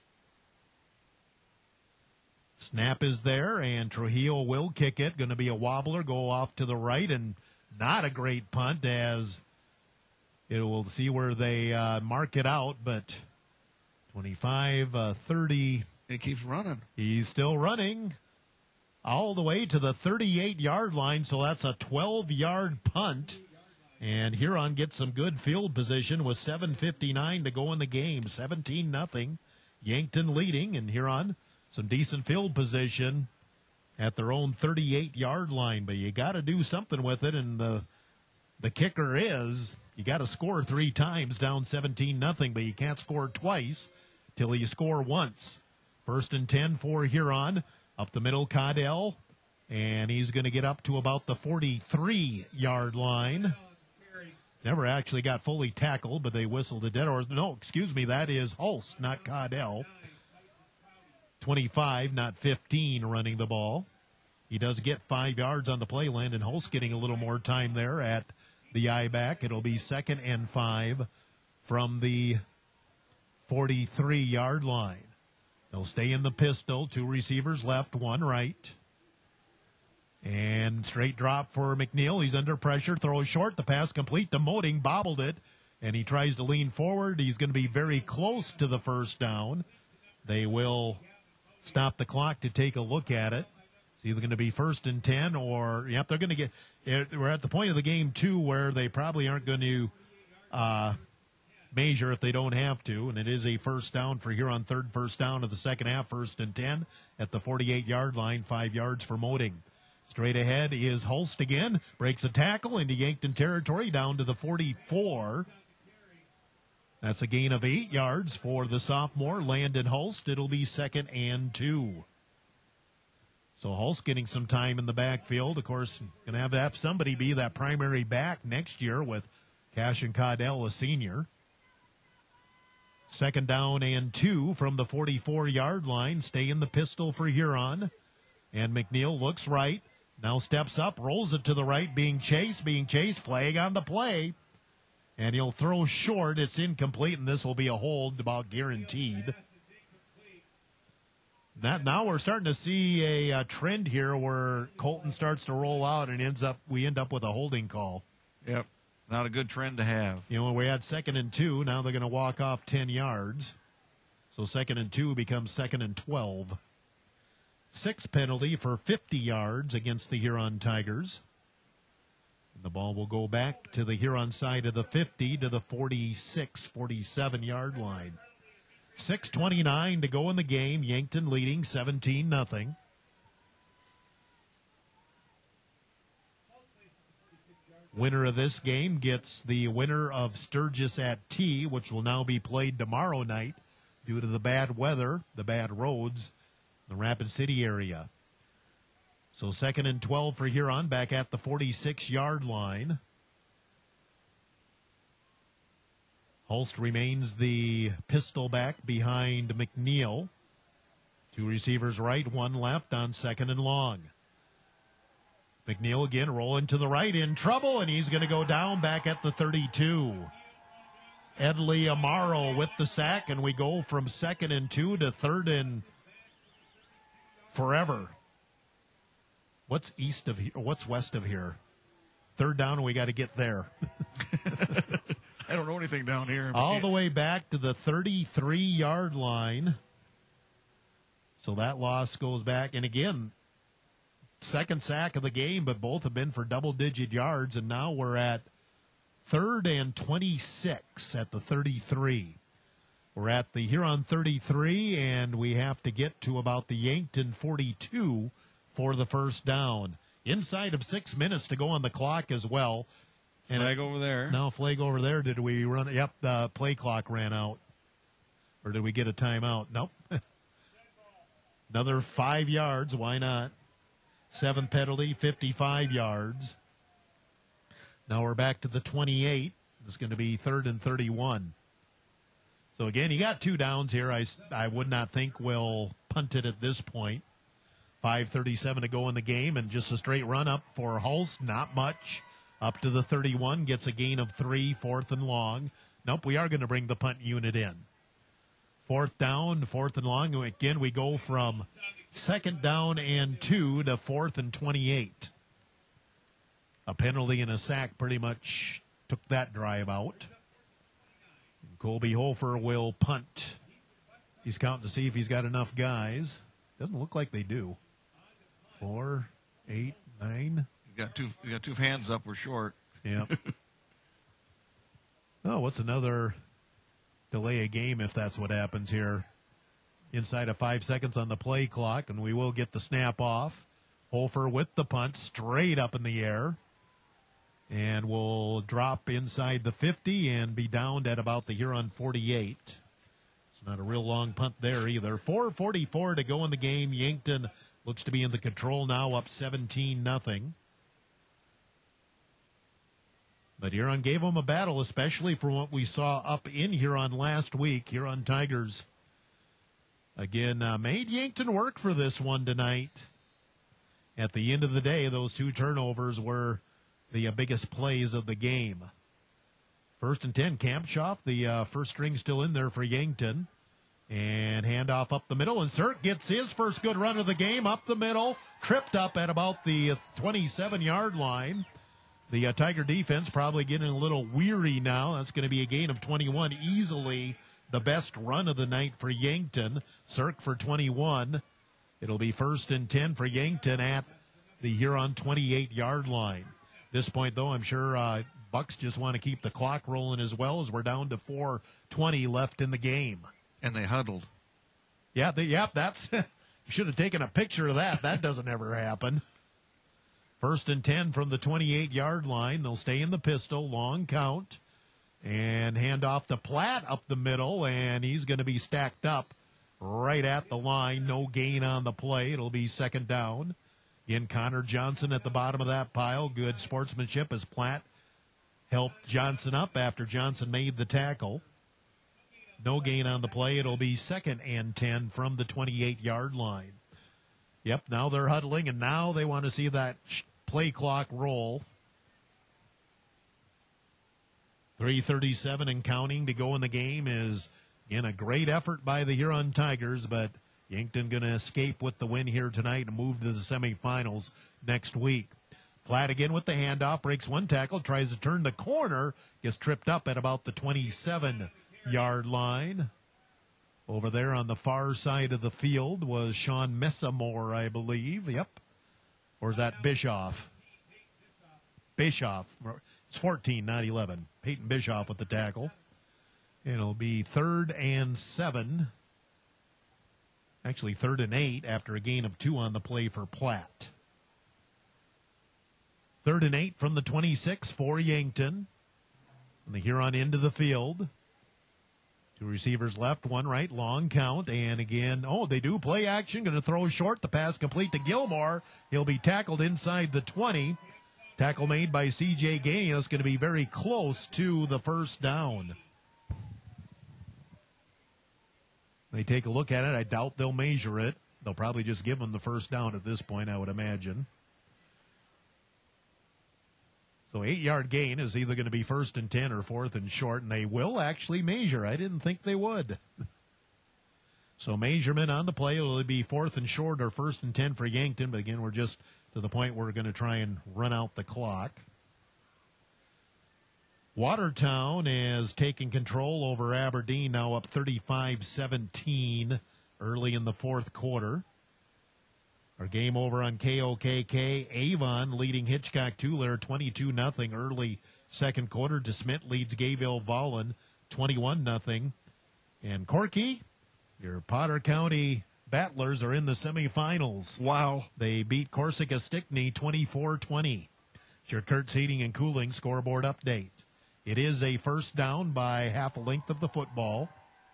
Snap is there, and Trujillo will kick it. Going to be a wobbler, go off to the right, and not a great punt as it will see where they mark it out, but 25, 30. He keeps running. He's still running all the way to the 38-yard line, so that's a 12-yard punt. And Huron gets some good field position with 7:59 to go in the game. 17-0. Yankton leading, and Huron some decent field position at their own 38-yard line. But you got to do something with it, and the kicker is you got to score 3 times down 17-0, but you can't score twice till you score once. 1st and 10 for Huron. Up the middle, Caudell, and he's going to get up to about the 43-yard line. Never actually got fully tackled, but they whistled a dead horse. No, excuse me, that is Hulst, not Caudell. 25, not 15, running the ball. He does get 5 yards on the play. Landon Hulst getting a little more time there at the I-back. It'll be 2nd and 5 from the 43-yard line. They'll stay in the pistol. 2 receivers left, 1 right. And straight drop for McNeil. He's under pressure. Throws short. The pass complete to Moding. Bobbled it. And he tries to lean forward. He's going to be very close to the first down. They will stop the clock to take a look at it. It's either going to be 1st and 10 or, yep, they're going to get, we're at the point of the game, too, where they probably aren't going to measure if they don't have to, and it is a first down for Huron, 3rd first down of the second half, 1st and 10 at the 48-yard line, 5 yards for Moding. Straight ahead is Hulst again, breaks a tackle into Yankton territory down to the 44. That's a gain of 8 yards for the sophomore, Landon Hulst. It'll be 2nd and 2. So Hulst getting some time in the backfield. Of course, going to have somebody be that primary back next year with Cashin Caudell, a senior. 2nd down and 2 from the 44-yard line. Stay in the pistol for Huron. And McNeil looks right. Now steps up, rolls it to the right, being chased. Flag on the play. And he'll throw short. It's incomplete, and this will be a hold, about guaranteed. Now we're starting to see a trend here where Colton starts to roll out and we end up with a holding call. Yep. Not a good trend to have. You know, we had 2nd and 2. Now they're going to walk off 10 yards. So 2nd and 2 becomes 2nd and 12. 6 penalty for 50 yards against the Huron Tigers. And the ball will go back to the Huron side of the 50 to the 46, 47-yard line. 6:29 to go in the game. Yankton leading 17-0. Winner of this game gets the winner of Sturgis at T, which will now be played tomorrow night due to the bad weather, the bad roads, in the Rapid City area. So 2nd and 12 for Huron, back at the 46-yard line. Hulst remains the pistol back behind McNeil. 2 receivers right, 1 left on 2nd and long. McNeil again rolling to the right, in trouble, and he's going to go down back at the 32. Edley Amaro with the sack, and we go from 2nd and 2 to 3rd and forever. What's east of here? What's west of here? 3rd down, and we got to get there. I don't know anything down here. All the way back to the 33-yard line. So that loss goes back, and again, 2nd sack of the game, but both have been for double-digit yards, and now we're at 3rd and 26 at the 33. We're at the Huron 33, and we have to get to about the Yankton 42 for the first down. Inside of 6 minutes to go on the clock as well. And flag over there. No, flag over there. Did we run? Yep, the play clock ran out. Or did we get a timeout? Nope. Another 5 yards. Why not? 7th penalty, 55 yards. Now we're back to the 28. It's going to be 3rd and 31. So, again, you got 2 downs here. I would not think we'll punt it at this point. 5:37 to go in the game, and just a straight run up for Hulst. Not much. Up to the 31, gets a gain of 3, 4th and long. Nope, we are going to bring the punt unit in. 4th down, 4th and long. Again, we go from 2nd down and 2 to 4th and 28. A penalty and a sack pretty much took that drive out. Colby Hofer will punt. He's counting to see if he's got enough guys. Doesn't look like they do. 4, 8, 9. You got two hands up. We're short. Yeah. Oh, what's another delay a game if that's what happens here? Inside of 5 seconds on the play clock, and we will get the snap off. Hofer with the punt straight up in the air. And will drop inside the 50 and be downed at about the Huron 48. It's not a real long punt there either. 4:44 to go in the game. Yankton looks to be in the control now, up 17-0. But Huron gave them a battle, especially from what we saw up in Huron last week. Huron Tigers, again, made Yankton work for this one tonight. At the end of the day, those 2 turnovers were the biggest plays of the game. 1st and 10, Kampshoff, the first string still in there for Yankton. And handoff up the middle, and Sirk gets his first good run of the game up the middle, tripped up at about the 27-yard line. The Tiger defense probably getting a little weary now. That's going to be a gain of 21, easily the best run of the night for Yankton. Sirk for 21. It'll be 1st and 10 for Yankton at the Huron 28-yard line. This point, though, I'm sure Bucks just want to keep the clock rolling as well, as we're down to 4:20 left in the game. And they huddled. Yeah, that's you should have taken a picture of that. That doesn't ever happen. 1st and 10 from the 28-yard line. They'll stay in the pistol, long count, and hand off to Platt up the middle, and he's going to be stacked up right at the line. No gain on the play. It'll be 2nd down. Again, Connor Johnson at the bottom of that pile. Good sportsmanship as Platt helped Johnson up after Johnson made the tackle. No gain on the play. It'll be 2nd and 10 from the 28-yard line. Yep, now they're huddling, and now they want to see that play clock roll. 3:37 and counting to go in the game is, again, a great effort by the Huron Tigers, but Yankton going to escape with the win here tonight and move to the semifinals next week. Platt again with the handoff, breaks one tackle, tries to turn the corner, gets tripped up at about the 27-yard line. Over there on the far side of the field was Sean Messamore, I believe. Yep. Or is that Bischoff? Bischoff. It's 14, not 11. Peyton Bischoff with the tackle. It'll be 3rd and 7. Actually, 3rd and 8 after a gain of 2 on the play for Platt. 3rd and 8 from the 26 for Yankton. And the Huron into the field. 2 receivers left, 1 right, long count. And again, they do play action. Going to throw short. The pass complete to Gilmore. He'll be tackled inside the 20. Tackle made by C.J. Gainey. That's going to be very close to the 1st down. They take a look at it. I doubt they'll measure it. They'll probably just give them the 1st down at this point, I would imagine. So 8-yard gain is either going to be 1st and 10 or 4th and short, and they will actually measure. I didn't think they would. So measurement on the play will be 4th and short or 1st and 10 for Yankton, but again, we're just to the point where we're going to try and run out the clock. Watertown is taking control over Aberdeen, now up 35-17 early in the 4th quarter. Our game over on KOKK, Avon leading Hitchcock-Tulare 22-0 early 2nd quarter. DeSmit leads Gayville-Vollen 21-0. And Corky, your Potter County Battlers are in the semifinals. Wow. They beat Corsica Stickney 24-20. It's your Kurtz Heating and Cooling scoreboard update. It is a 1st down by half a length of the football.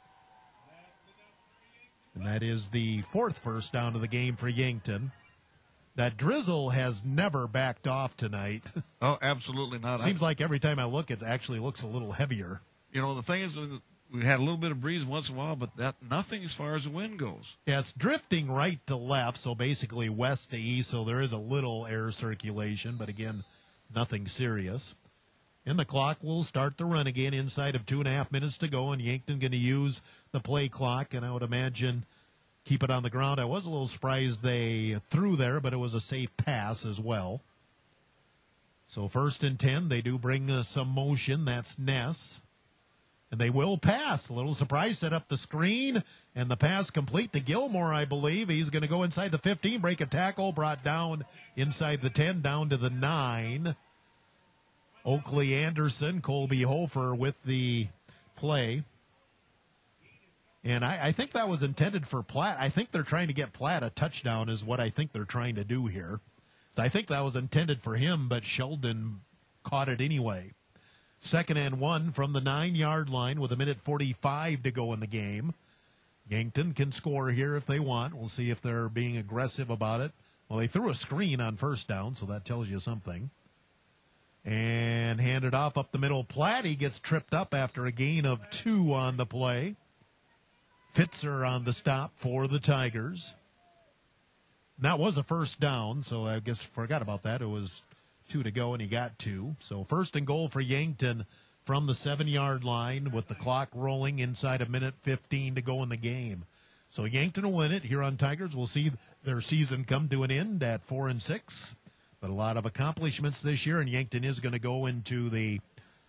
And that is the 4th 1st down of the game for Yankton. That drizzle has never backed off tonight. Oh, absolutely not. Seems like every time I look, it actually looks a little heavier. You know, the thing is, we had a little bit of breeze once in a while, but nothing as far as the wind goes. Yeah, it's drifting right to left, so basically west to east, so there is a little air circulation, but again, nothing serious. And the clock will start to run again inside of 2.5 minutes to go, and Yankton going to use the play clock, and I would imagine keep it on the ground. I was a little surprised they threw there, but it was a safe pass as well. So 1st and 10, they do bring some motion. That's Ness. And they will pass. A little surprise, set up the screen, and the pass complete to Gilmore, I believe. He's going to go inside the 15, break a tackle, brought down inside the 10, down to the 9. Oakley Anderson, Colby Hofer with the play. And I think that was intended for Platt. I think they're trying to get Platt a touchdown is what I think they're trying to do here. So I think that was intended for him, but Sheldon caught it anyway. 2nd and 1 from the 9-yard line with 1:45 to go in the game. Yankton can score here if they want. We'll see if they're being aggressive about it. Well, they threw a screen on 1st down, so that tells you something. And handed off up the middle. Platt, he gets tripped up after a gain of 2 on the play. Fitzer on the stop for the Tigers. That was a 1st down, so I guess forgot about that. It was 2 to go, and he got 2. So 1st and goal for Yankton from the 7-yard line with the clock rolling inside 1:15 to go in the game. So Yankton will win it. Huron Tigers will see their season come to an end at 4-6. But a lot of accomplishments this year, and Yankton is going to go into the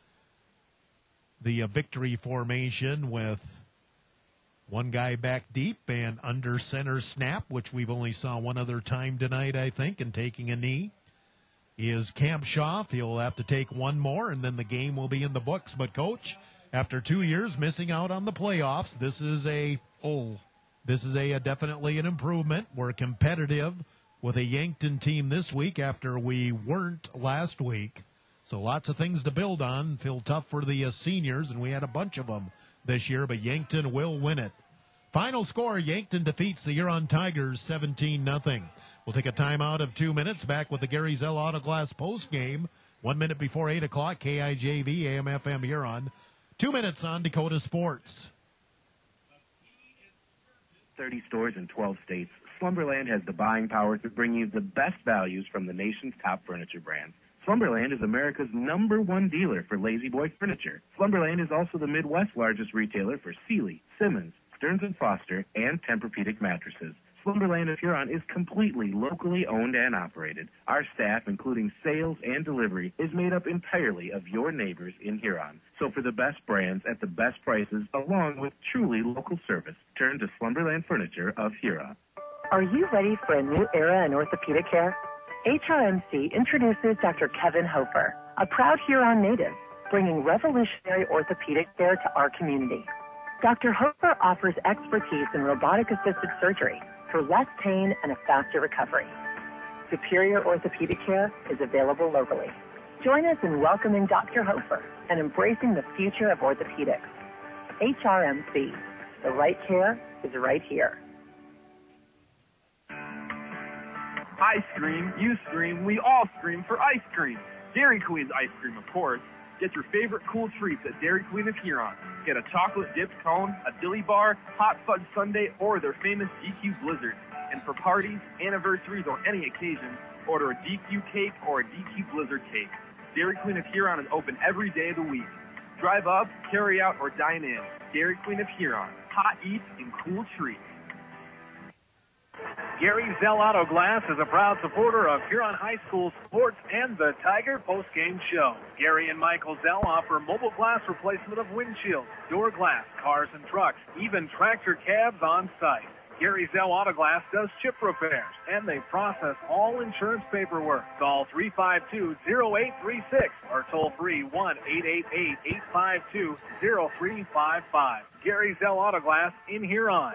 victory formation with one guy back deep and under center snap, which we've only saw one other time tonight, I think, and taking a knee, is Camp Schaff. He'll have to take one more, and then the game will be in the books. But, Coach, after 2 years missing out on the playoffs, this is definitely an improvement. We're competitive with a Yankton team this week after we weren't last week. So lots of things to build on. Feel tough for the seniors, and we had a bunch of them this year, but Yankton will win it. Final score, Yankton defeats the Huron Tigers 17-0. We'll take a timeout of 2 minutes. Back with the Gary Zell Autoglass post game. 1 minute before 8 o'clock, KIJV, AM/FM Huron. 2 minutes on Dakota Sports. 30 stores in 12 states, Slumberland has the buying power to bring you the best values from the nation's top furniture brands. Slumberland is America's #1 dealer for Lazy Boy furniture. Slumberland is also the Midwest's largest retailer for Sealy, Simmons, Stearns & Foster, and Tempur-Pedic mattresses. Slumberland of Huron is completely locally owned and operated. Our staff, including sales and delivery, is made up entirely of your neighbors in Huron. So for the best brands at the best prices, along with truly local service, turn to Slumberland Furniture of Huron. Are you ready for a new era in orthopedic care? HRMC introduces Dr. Kevin Hofer, a proud Huron native, bringing revolutionary orthopedic care to our community. Dr. Hofer offers expertise in robotic-assisted surgery for less pain and a faster recovery. Superior orthopedic care is available locally. Join us in welcoming Dr. Hofer and embracing the future of orthopedics. HRMC, the right care is right here. I scream, you scream, we all scream for ice cream. Dairy Queen's ice cream, of course. Get your favorite cool treats at Dairy Queen of Huron. Get a chocolate dipped cone, a dilly bar, hot fudge sundae, or their famous DQ Blizzard. And for parties, anniversaries, or any occasion, order a DQ cake or a DQ Blizzard cake. Dairy Queen of Huron is open every day of the week. Drive up, carry out, or dine in. Dairy Queen of Huron. Hot eats and cool treats. Gary Zell Auto Glass is a proud supporter of Huron High School sports and the Tiger postgame show. Gary and Michael Zell offer mobile glass replacement of windshields, door glass, cars and trucks, even tractor cabs on site. Gary Zell Auto Glass does chip repairs, and they process all insurance paperwork. Call 352-0836 or toll free 1-888-852-0355. Gary Zell Auto Glass in Huron.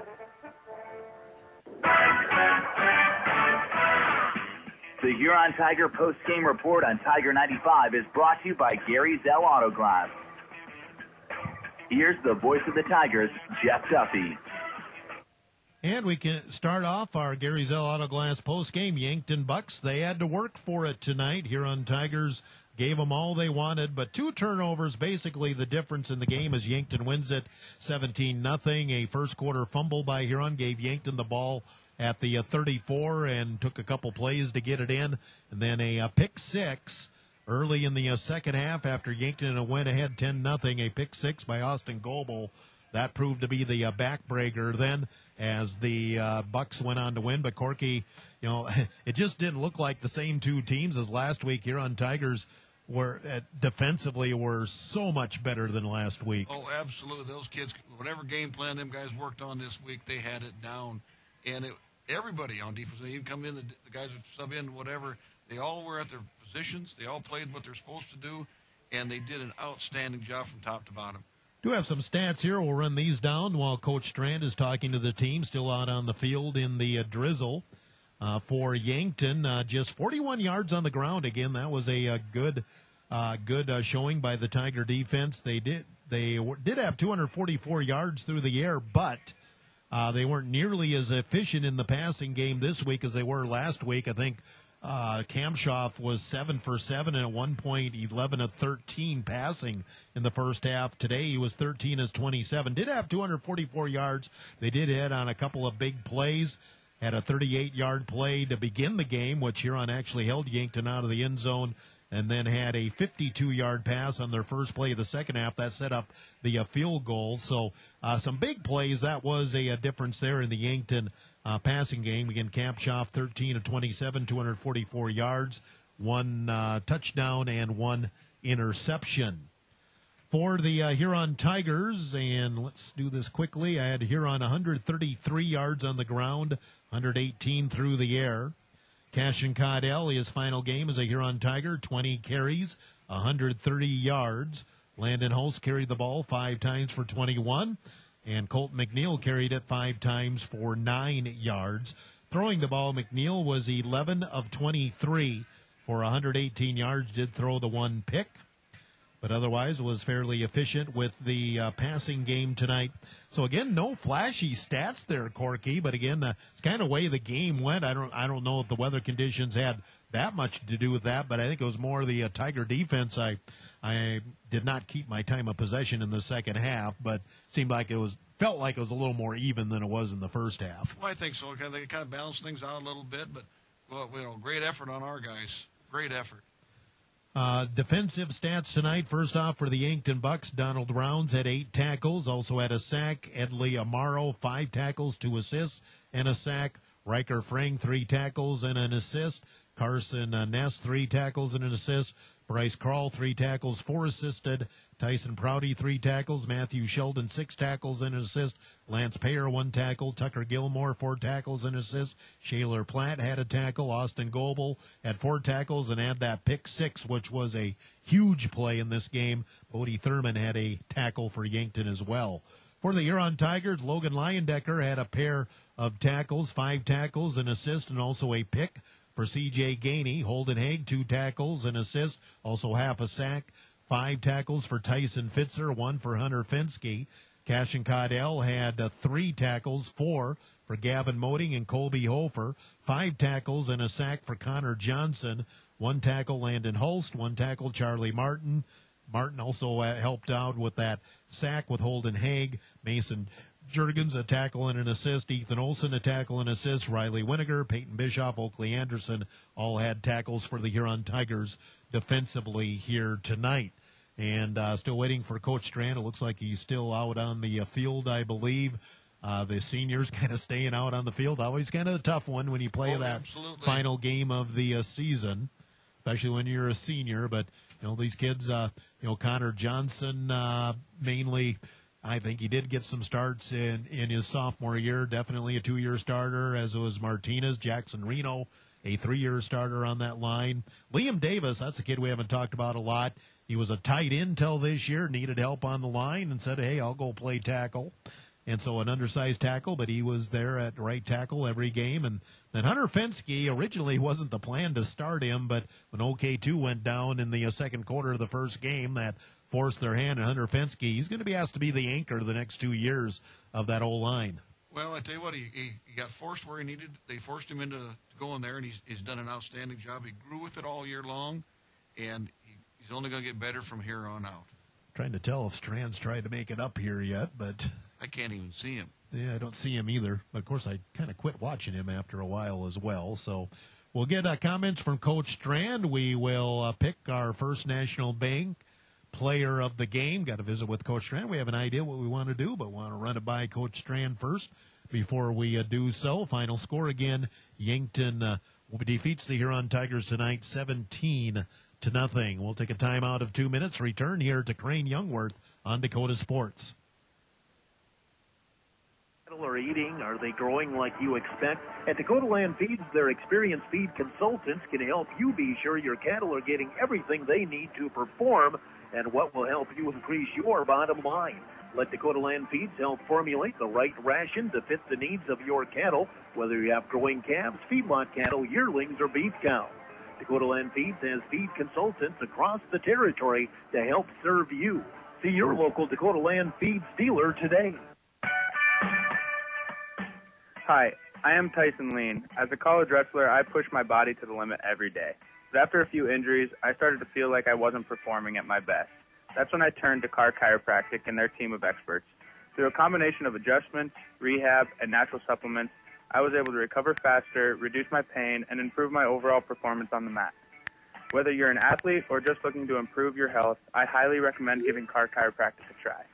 The Huron Tiger post-game report on Tiger 95 is brought to you by Gary Zell Auto Glass. Here's the voice of the Tigers, Jeff Duffy. And we can start off our Gary Zell Auto Glass post-game. Yankton Bucks, they had to work for it tonight. Huron Tigers gave them all they wanted, but 2 turnovers, basically the difference in the game as Yankton wins it 17-0. A first-quarter fumble by Huron gave Yankton the ball at the 34 and took a couple plays to get it in. And then a pick six early in the second half after Yankton went ahead 10-0, a pick six by Austin Goebel. That proved to be the backbreaker then as the Bucks went on to win. But Corky, it just didn't look like the same 2 teams as last week. Huron Tigers were defensively were so much better than last week. Oh, absolutely. Those kids, whatever game plan them guys worked on this week, they had it down. And everybody on defense, they even come in, the guys would sub in, whatever, they all were at their positions. They all played what they're supposed to do, and they did an outstanding job from top to bottom. Do have some stats here. We'll run these down while Coach Strand is talking to the team, still out on the field in the drizzle. For Yankton, just 41 yards on the ground. Again, that was a good showing by the Tiger defense. They did have 244 yards through the air, but they weren't nearly as efficient in the passing game this week as they were last week. I think Kamshoff was 7 for 7 and at one point 11 of 13 passing in the first half. Today he was 13 as 27. Did have 244 yards. They did hit on a couple of big plays. Had a 38-yard play to begin the game, which Huron actually held Yankton out of the end zone, and then had a 52-yard pass on their first play of the second half. That set up the field goal. So some big plays. That was a difference there in the Yankton passing game. Again, Kamshoff 13 of 27, 244 yards, one touchdown and one interception. For the Huron Tigers, and let's do this quickly, I had Huron 133 yards on the ground, 118 through the air. Cashin Caudell, his final game as a Huron Tiger, 20 carries, 130 yards. Landon Hulse carried the ball 5 times for 21. And Colton McNeil carried it 5 times for 9 yards. Throwing the ball, McNeil was 11 of 23 for 118 yards, did throw the one pick, but otherwise was fairly efficient with the passing game tonight. So again, no flashy stats there, Corky, but again, it's kind of the way the game went. I don't know if the weather conditions had that much to do with that, but I think it was more the Tiger defense. I did not keep my time of possession in the second half, but felt like it was a little more even than it was in the first half. Well, I think so. They kind of balanced things out a little bit, but great effort on our guys. Great effort. Defensive stats tonight. First off, for the Yankton Bucks, Donald Rounds had 8 tackles, also had a sack. Edley Amaro, 5 tackles, 2 assists, and a sack. Riker Frang, 3 tackles and an assist. Carson Ness, 3 tackles and an assist. Bryce Krall, 3 tackles, 4 assisted. Tyson Prouty, 3 tackles. Matthew Sheldon, 6 tackles and an assist. Lance Payer, 1 tackle. Tucker Gilmore, 4 tackles and an assist. Shaler Platt had a tackle. Austin Goebel had 4 tackles and had that pick 6, which was a huge play in this game. Bodie Thurman had a tackle for Yankton as well. For the Huron Tigers, Logan Leyendecker had a pair of tackles, 5 tackles, an assist, and also a pick. For C.J. Gainey, Holden Haig, 2 tackles, an assist, also half a sack. 5 tackles for Tyson Fitzer, 1 for Hunter Fensky. Cashin Caudell had 3 tackles, 4 for Gavin Moding and Colby Hofer. 5 tackles and a sack for Connor Johnson. 1 tackle Landon Hulst, 1 tackle Charlie Martin. Martin also helped out with that sack with Holden Haig. Mason Jurgens, a tackle and an assist. Ethan Olson, a tackle and assist. Riley Winiger, Peyton Bischoff, Oakley Anderson all had tackles for the Huron Tigers defensively here tonight. And still waiting for Coach Strand. It looks like he's still out on the field, I believe. The seniors kind of staying out on the field. Always kind of a tough one when you play final game of the season, especially when you're a senior. But, these kids, Connor Johnson mainly, I think he did get some starts in his sophomore year. Definitely a 2-year starter, as was Martinez. Jackson Reno, a 3-year starter on that line. Liam Davis, that's a kid we haven't talked about a lot. He was a tight end till this year, needed help on the line, and said, hey, I'll go play tackle. And so an undersized tackle, but he was there at right tackle every game. And then Hunter Fensky, originally wasn't the plan to start him, but when OK2 went down in the second quarter of the first game, that forced their hand. And Hunter Fensky, he's going to be asked to be the anchor the next 2 years of that O-line. Well, I tell you what, he got forced where he needed. They forced him into going there, and he's done an outstanding job. He grew with it all year long, and he's only going to get better from here on out. Trying to tell if Strand's tried to make it up here yet, but I can't even see him. Yeah, I don't see him either. But of course, I kind of quit watching him after a while as well. So we'll get comments from Coach Strand. We will pick our First National Bank player of the game. Got to visit with Coach Strand. We have an idea what we want to do, but want to run it by Coach Strand first before we do so. Final score again, Yankton defeats the Huron Tigers tonight 17-0. We'll take a timeout of 2 minutes. Return here to Crane Youngworth on Dakota Sports. Are eating? Are they growing like you expect? At Dakota Land Feeds, their experienced feed consultants can help you be sure your cattle are getting everything they need to perform and what will help you increase your bottom line. Let Dakota Land Feeds help formulate the right ration to fit the needs of your cattle, whether you have growing calves, feedlot cattle, yearlings, or beef cows. Dakota Land Feeds has feed consultants across the territory to help serve you. See your local Dakota Land Feeds dealer today. Hi, I am Tyson Lean. As a college wrestler, I push my body to the limit every day. But after a few injuries, I started to feel like I wasn't performing at my best. That's when I turned to Carr Chiropractic and their team of experts. Through a combination of adjustments, rehab, and natural supplements, I was able to recover faster, reduce my pain, and improve my overall performance on the mat. Whether you're an athlete or just looking to improve your health, I highly recommend giving Carr Chiropractic a try.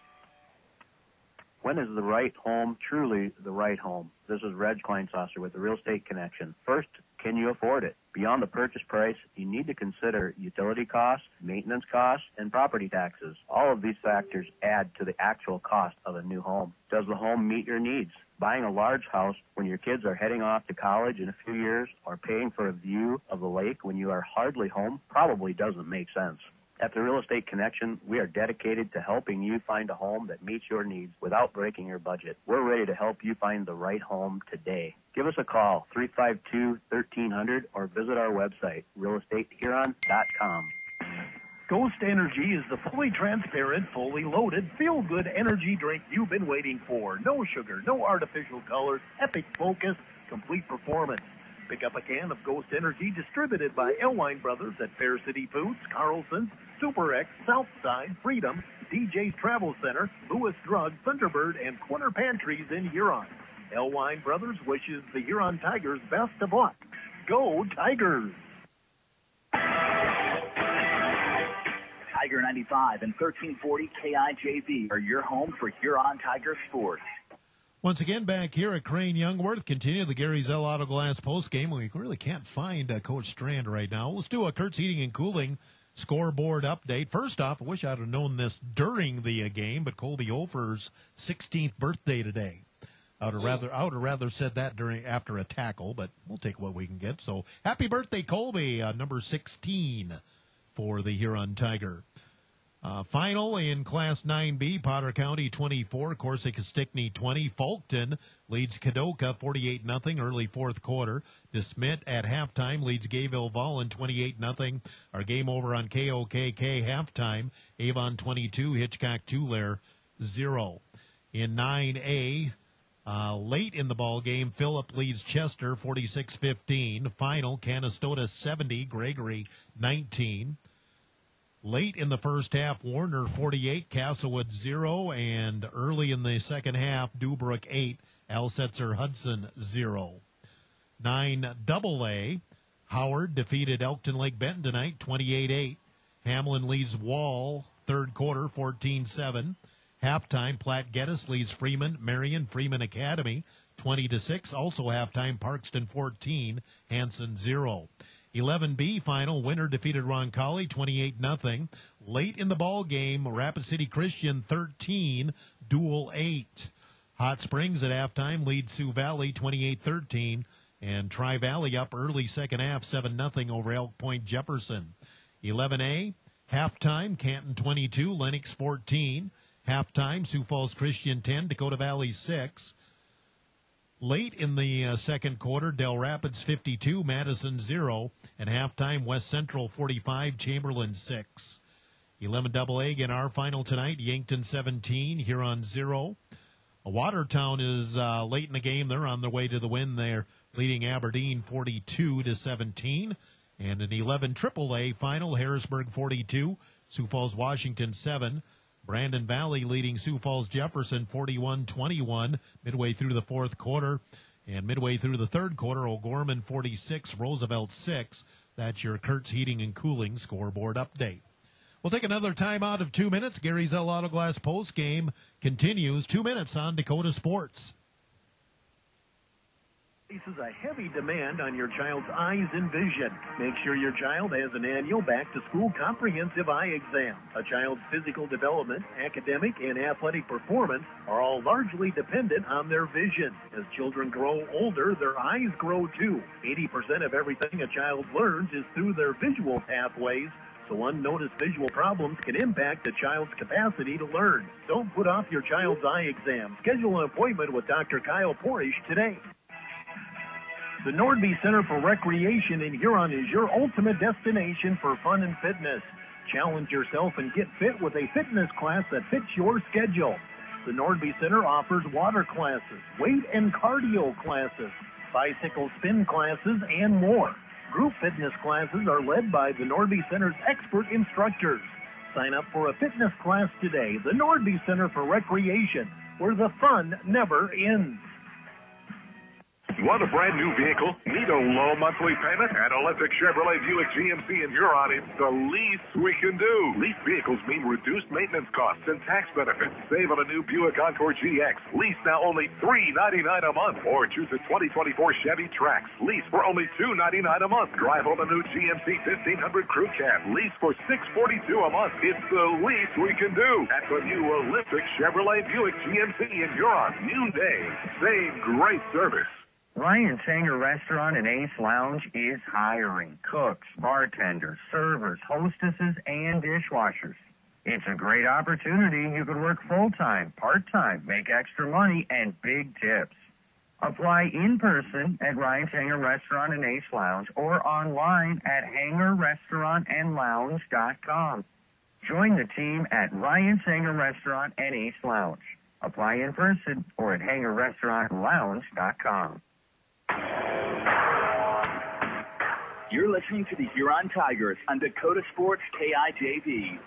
When is the right home truly the right home? This is Reg Kleinsasser with the Real Estate Connection. First, can you afford it? Beyond the purchase price, you need to consider utility costs, maintenance costs, and property taxes. All of these factors add to the actual cost of a new home. Does the home meet your needs? Buying a large house when your kids are heading off to college in a few years or paying for a view of the lake when you are hardly home probably doesn't make sense. At the Real Estate Connection, we are dedicated to helping you find a home that meets your needs without breaking your budget. We're ready to help you find the right home today. Give us a call, 352-1300, or visit our website, realestatehuron.com. Ghost Energy is the fully transparent, fully loaded, feel-good energy drink you've been waiting for. No sugar, no artificial colors, epic focus, complete performance. Pick up a can of Ghost Energy distributed by Elwine Brothers at Fair City Foods, Carlson's, Super X, Southside, Freedom, DJ's Travel Center, Lewis Drug, Thunderbird, and Corner Pantries in Huron. Elwine Brothers wishes the Huron Tigers best of luck. Go Tigers! Tiger 95 and 1340 KIJV are your home for Huron Tiger sports. Once again, back here at Crane Youngworth, continue the Gary Zell Auto Glass postgame. We really can't find Coach Strand right now. Let's do a Kurtz Heating and Cooling scoreboard update. First off, I wish I'd have known this during the game, but Colby Ofer's 16th birthday today. I would have rather said that after a tackle, but we'll take what we can get. So happy birthday, Colby, number 16 for the Huron Tiger. Final in Class 9B, Potter County 24, Corsica Stickney 20. Fulton leads Kadoka 48-0 early fourth quarter. DeSmit at halftime leads Gayville Vollen 28-0. Our game over on KOKK halftime. Avon 22, Hitchcock Tulare 0. In 9A, late in the ball game, Phillip leads Chester 46-15. Final, Canastota 70, Gregory 19. Late in the first half, Warner 48, Castlewood 0, and early in the second half, Dubrook 8, Alsetzer Hudson 0. 9AA, Howard defeated Elkton Lake Benton tonight 28-8. Hamlin leads Wall third quarter 14-7. Halftime, Platte Geddes leads Freeman Academy 20-6. Also halftime, Parkston 14, Hanson 0. 11B final, Winter defeated Roncalli 28-0. Late in the ball game, Rapid City Christian 13, Dual 8. Hot Springs at halftime leads Sioux Valley 28-13, and Tri-Valley up early second half 7-0 over Elk Point Jefferson. 11A halftime, Canton 22, Lennox 14. Halftime, Sioux Falls Christian 10, Dakota Valley 6. Late in the second quarter, Del Rapids 52, Madison 0, and halftime, West Central 45, Chamberlain 6. 11AA again, our final tonight, Yankton 17, Huron 0. Watertown is late in the game. They're on their way to the win. They're leading Aberdeen 42-17. And an 11 AAA final, Harrisburg 42, Sioux Falls Washington 7. Brandon Valley leading Sioux Falls Jefferson 41-21 midway through the fourth quarter. And midway through the third quarter, O'Gorman 46, Roosevelt 6. That's your Kurtz Heating and Cooling scoreboard update. We'll take another timeout of 2 minutes. Gary Zell Auto Glass post game continues. 2 minutes on Dakota Sports. Faces a heavy demand on your child's eyes and vision. Make sure your child has an annual back-to-school comprehensive eye exam. A child's physical development, academic, and athletic performance are all largely dependent on their vision. As children grow older, their eyes grow too. 80% of everything a child learns is through their visual pathways, so unnoticed visual problems can impact a child's capacity to learn. Don't put off your child's eye exam. Schedule an appointment with Dr. Kyle Porish today. The Nordby Center for Recreation in Huron is your ultimate destination for fun and fitness. Challenge yourself and get fit with a fitness class that fits your schedule. The Nordby Center offers water classes, weight and cardio classes, bicycle spin classes, and more. Group fitness classes are led by the Nordby Center's expert instructors. Sign up for a fitness class today. The Nordby Center for Recreation, where the fun never ends. Want a brand new vehicle? Need a low monthly payment? At Olympic Chevrolet Buick GMC in Huron, it's the least we can do. Lease vehicles mean reduced maintenance costs and tax benefits. Save on a new Buick Encore GX. Lease now only $399 a month. Or choose a 2024 Chevy Trax. Lease for only $299 a month. Drive home a new GMC 1500 Crew Cab. Lease for $642 a month. It's the least we can do. At the new Olympic Chevrolet Buick GMC in Huron. New day. Same great service. Ryan Sanger Restaurant and Ace Lounge is hiring cooks, bartenders, servers, hostesses, and dishwashers. It's a great opportunity. You could work full-time, part-time, make extra money, and big tips. Apply in person at Ryan Sanger Restaurant and Ace Lounge or online at hangarrestaurantandlounge.com. Join the team at Ryan Sanger Restaurant and Ace Lounge. Apply in person or at hangarrestaurantandlounge.com. You're listening to the Huron Tigers on Dakota Sports KIJV.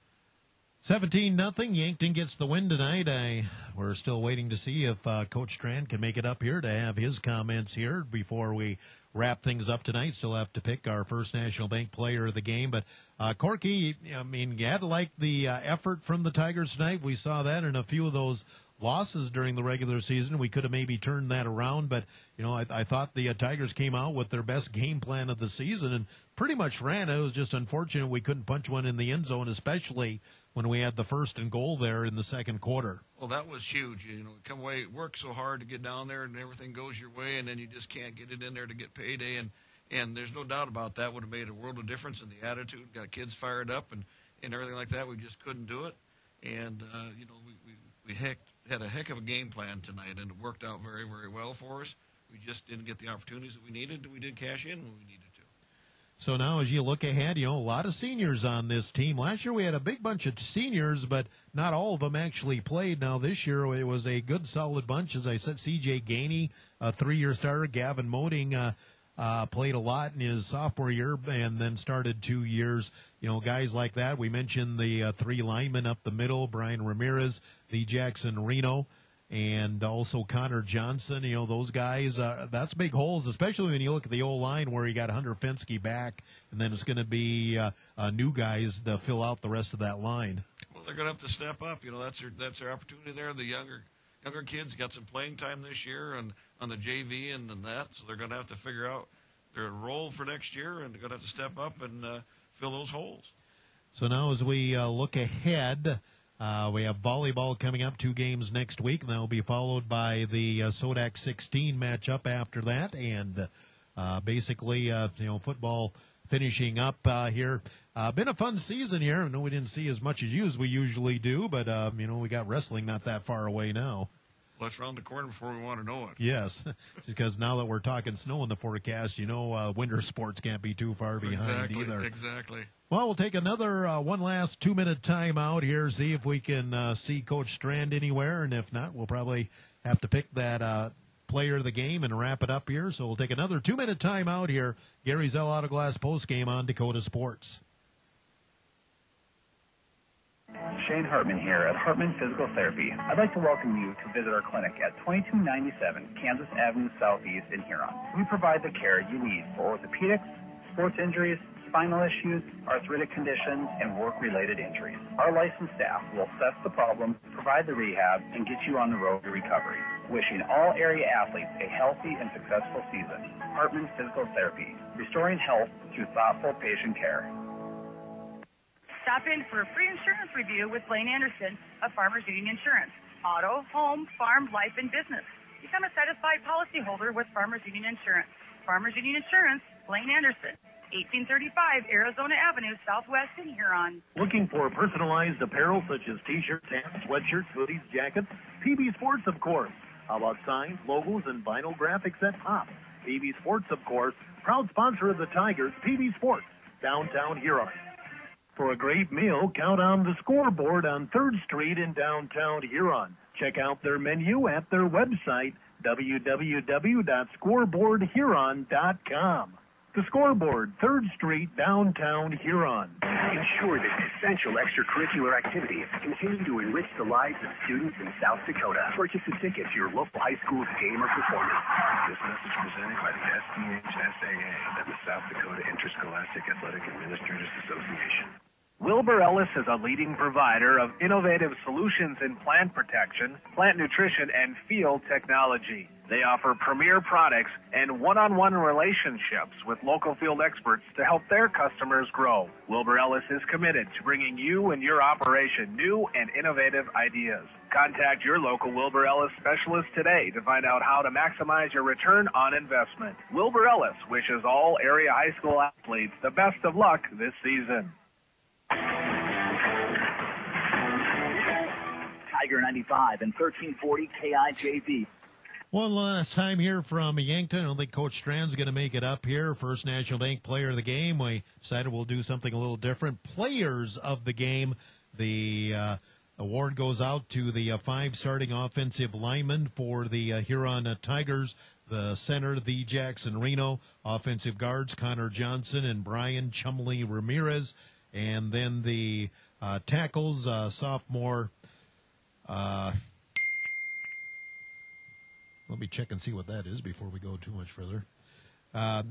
17-0. Yankton gets the win tonight. We're still waiting to see if Coach Strand can make it up here to have his comments here before we wrap things up tonight. Still have to pick our first National Bank player of the game. But, Corky, I mean, you had to like the effort from the Tigers tonight. We saw that in a few of those losses during the regular season. We could have maybe turned that around, but I thought the Tigers came out with their best game plan of the season and pretty much ran it. It was just unfortunate we couldn't punch one in the end zone, especially when we had the first and goal there in the second quarter. Well, that was huge. Come away, work so hard to get down there, and everything goes your way, and then you just can't get it in there to get payday. And there's no doubt about that. Would have made a world of difference in the attitude, got kids fired up, and everything like that. We just couldn't do it, and we had a heck of a game plan tonight, and it worked out very, very well for us. We just didn't get the opportunities that we needed. We did cash in when we needed to. So now as you look ahead, a lot of seniors on this team. Last year we had a big bunch of seniors, but not all of them actually played. Now this year it was a good, solid bunch. As I said, C.J. Gainey, a 3-year starter. Gavin Moding played a lot in his sophomore year and then started 2 years. Guys like that. We mentioned the 3 linemen up the middle, Brian Ramirez, Lee Jackson Reno, and also Connor Johnson. Those guys, that's big holes, especially when you look at the old line where you got Hunter Fensky back, and then it's going to be new guys to fill out the rest of that line. Well, they're going to have to step up. That's their opportunity there. The younger kids got some playing time this year and on the JV and that, so they're going to have to figure out their role for next year, and they're going to have to step up and fill those holes. So now as we look ahead, we have volleyball coming up, 2 games next week, and that will be followed by the Sodak 16 matchup after that, and basically, football finishing up here. Been a fun season here. I know we didn't see as much as we usually do, but, we got wrestling not that far away now. Well, it's around the corner before we want to know it. Yes, because now that we're talking snow in the forecast, winter sports can't be too far behind either. Exactly. Well, we'll take another one last 2-minute timeout here, see if we can see Coach Strand anywhere, and if not, we'll probably have to pick that player of the game and wrap it up here. So we'll take another 2-minute timeout here. Gary Zell Auto Glass postgame on Dakota Sports. Shane Hartman here at Hartman Physical Therapy. I'd like to welcome you to visit our clinic at 2297 Kansas Avenue Southeast in Huron. We provide the care you need for orthopedics, sports injuries, spinal issues, arthritic conditions, and work-related injuries. Our licensed staff will assess the problem, provide the rehab, and get you on the road to recovery. Wishing all area athletes a healthy and successful season. Hartman Physical Therapy, restoring health through thoughtful patient care. Stop in for a free insurance review with Blaine Anderson of Farmers Union Insurance. Auto, home, farm, life, and business. Become a satisfied policyholder with Farmers Union Insurance. Farmers Union Insurance, Blaine Anderson. 1835 Arizona Avenue, Southwest in Huron. Looking for personalized apparel such as t-shirts, hats, sweatshirts, hoodies, jackets? PB Sports, of course. How about signs, logos, and vinyl graphics at top? PB Sports, of course, proud sponsor of the Tigers, PB Sports, downtown Huron. For a great meal, count on the Scoreboard on 3rd Street in downtown Huron. Check out their menu at their website, www.scoreboardhuron.com. The Scoreboard, 3rd Street, downtown Huron. Ensure that essential extracurricular activities continue to enrich the lives of students in South Dakota. Purchase a ticket to your local high school's game or performance. This message presented by the SDHSAA and the South Dakota Interscholastic Athletic Administrators Association. Wilbur Ellis is a leading provider of innovative solutions in plant protection, plant nutrition, and field technology. They offer premier products and one-on-one relationships with local field experts to help their customers grow. Wilbur Ellis is committed to bringing you and your operation new and innovative ideas. Contact your local Wilbur Ellis specialist today to find out how to maximize your return on investment. Wilbur Ellis wishes all area high school athletes the best of luck this season. Tiger 95 and 1340 KIJV. One last time here from Yankton. I don't think Coach Strand's going to make it up here. First National Bank Player of the Game. We decided we'll do something a little different. Players of the Game. The award goes out to the 5 starting offensive linemen for the Huron Tigers. The center, the Jackson Reno. Offensive guards, Connor Johnson and Brian Chumley Ramirez. And then the tackles, sophomore. Let me check and see what that is before we go too much further. Now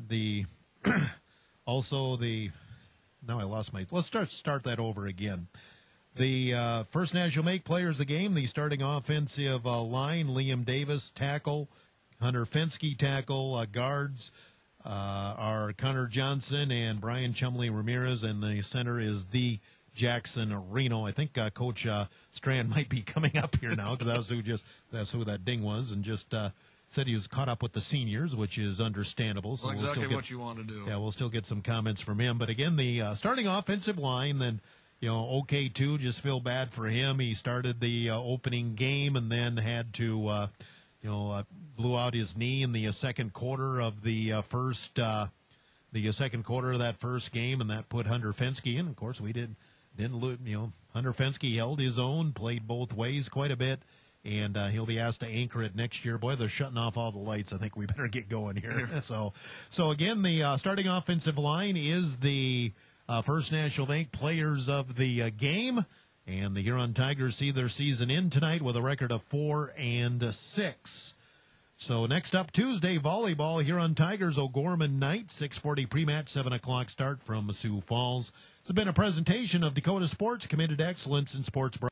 I lost my. Let's start that over again. The First National Make Players of the Game. The starting offensive line: Liam Davis, tackle; Hunter Fensky, tackle; guards are Connor Johnson and Brian Chumley Ramirez, and the center is the Jackson Reno. I think Coach Strand might be coming up here now because that's who that ding was, and just said he was caught up with the seniors, which is understandable. So well, exactly what you want to do. Yeah, we'll still get some comments from him. But again, the starting offensive line, then OK2, just feel bad for him. He started the opening game and then had to blew out his knee in the second quarter of the second quarter of that first game, and that put Hunter Fensky in. Of course, we didn't lose. Hunter Fensky held his own, played both ways quite a bit, and he'll be asked to anchor it next year. Boy, they're shutting off all the lights. I think we better get going here. So again, the starting offensive line is the First National Bank Players of the Game, and the Huron Tigers see their season in tonight with a record of 4-6. So next up Tuesday, volleyball, Huron Tigers, O'Gorman Knight, 6:40 pre-match, 7 o'clock start from Sioux Falls. It's been a presentation of Dakota Sports, committed to excellence in sports broadcasting.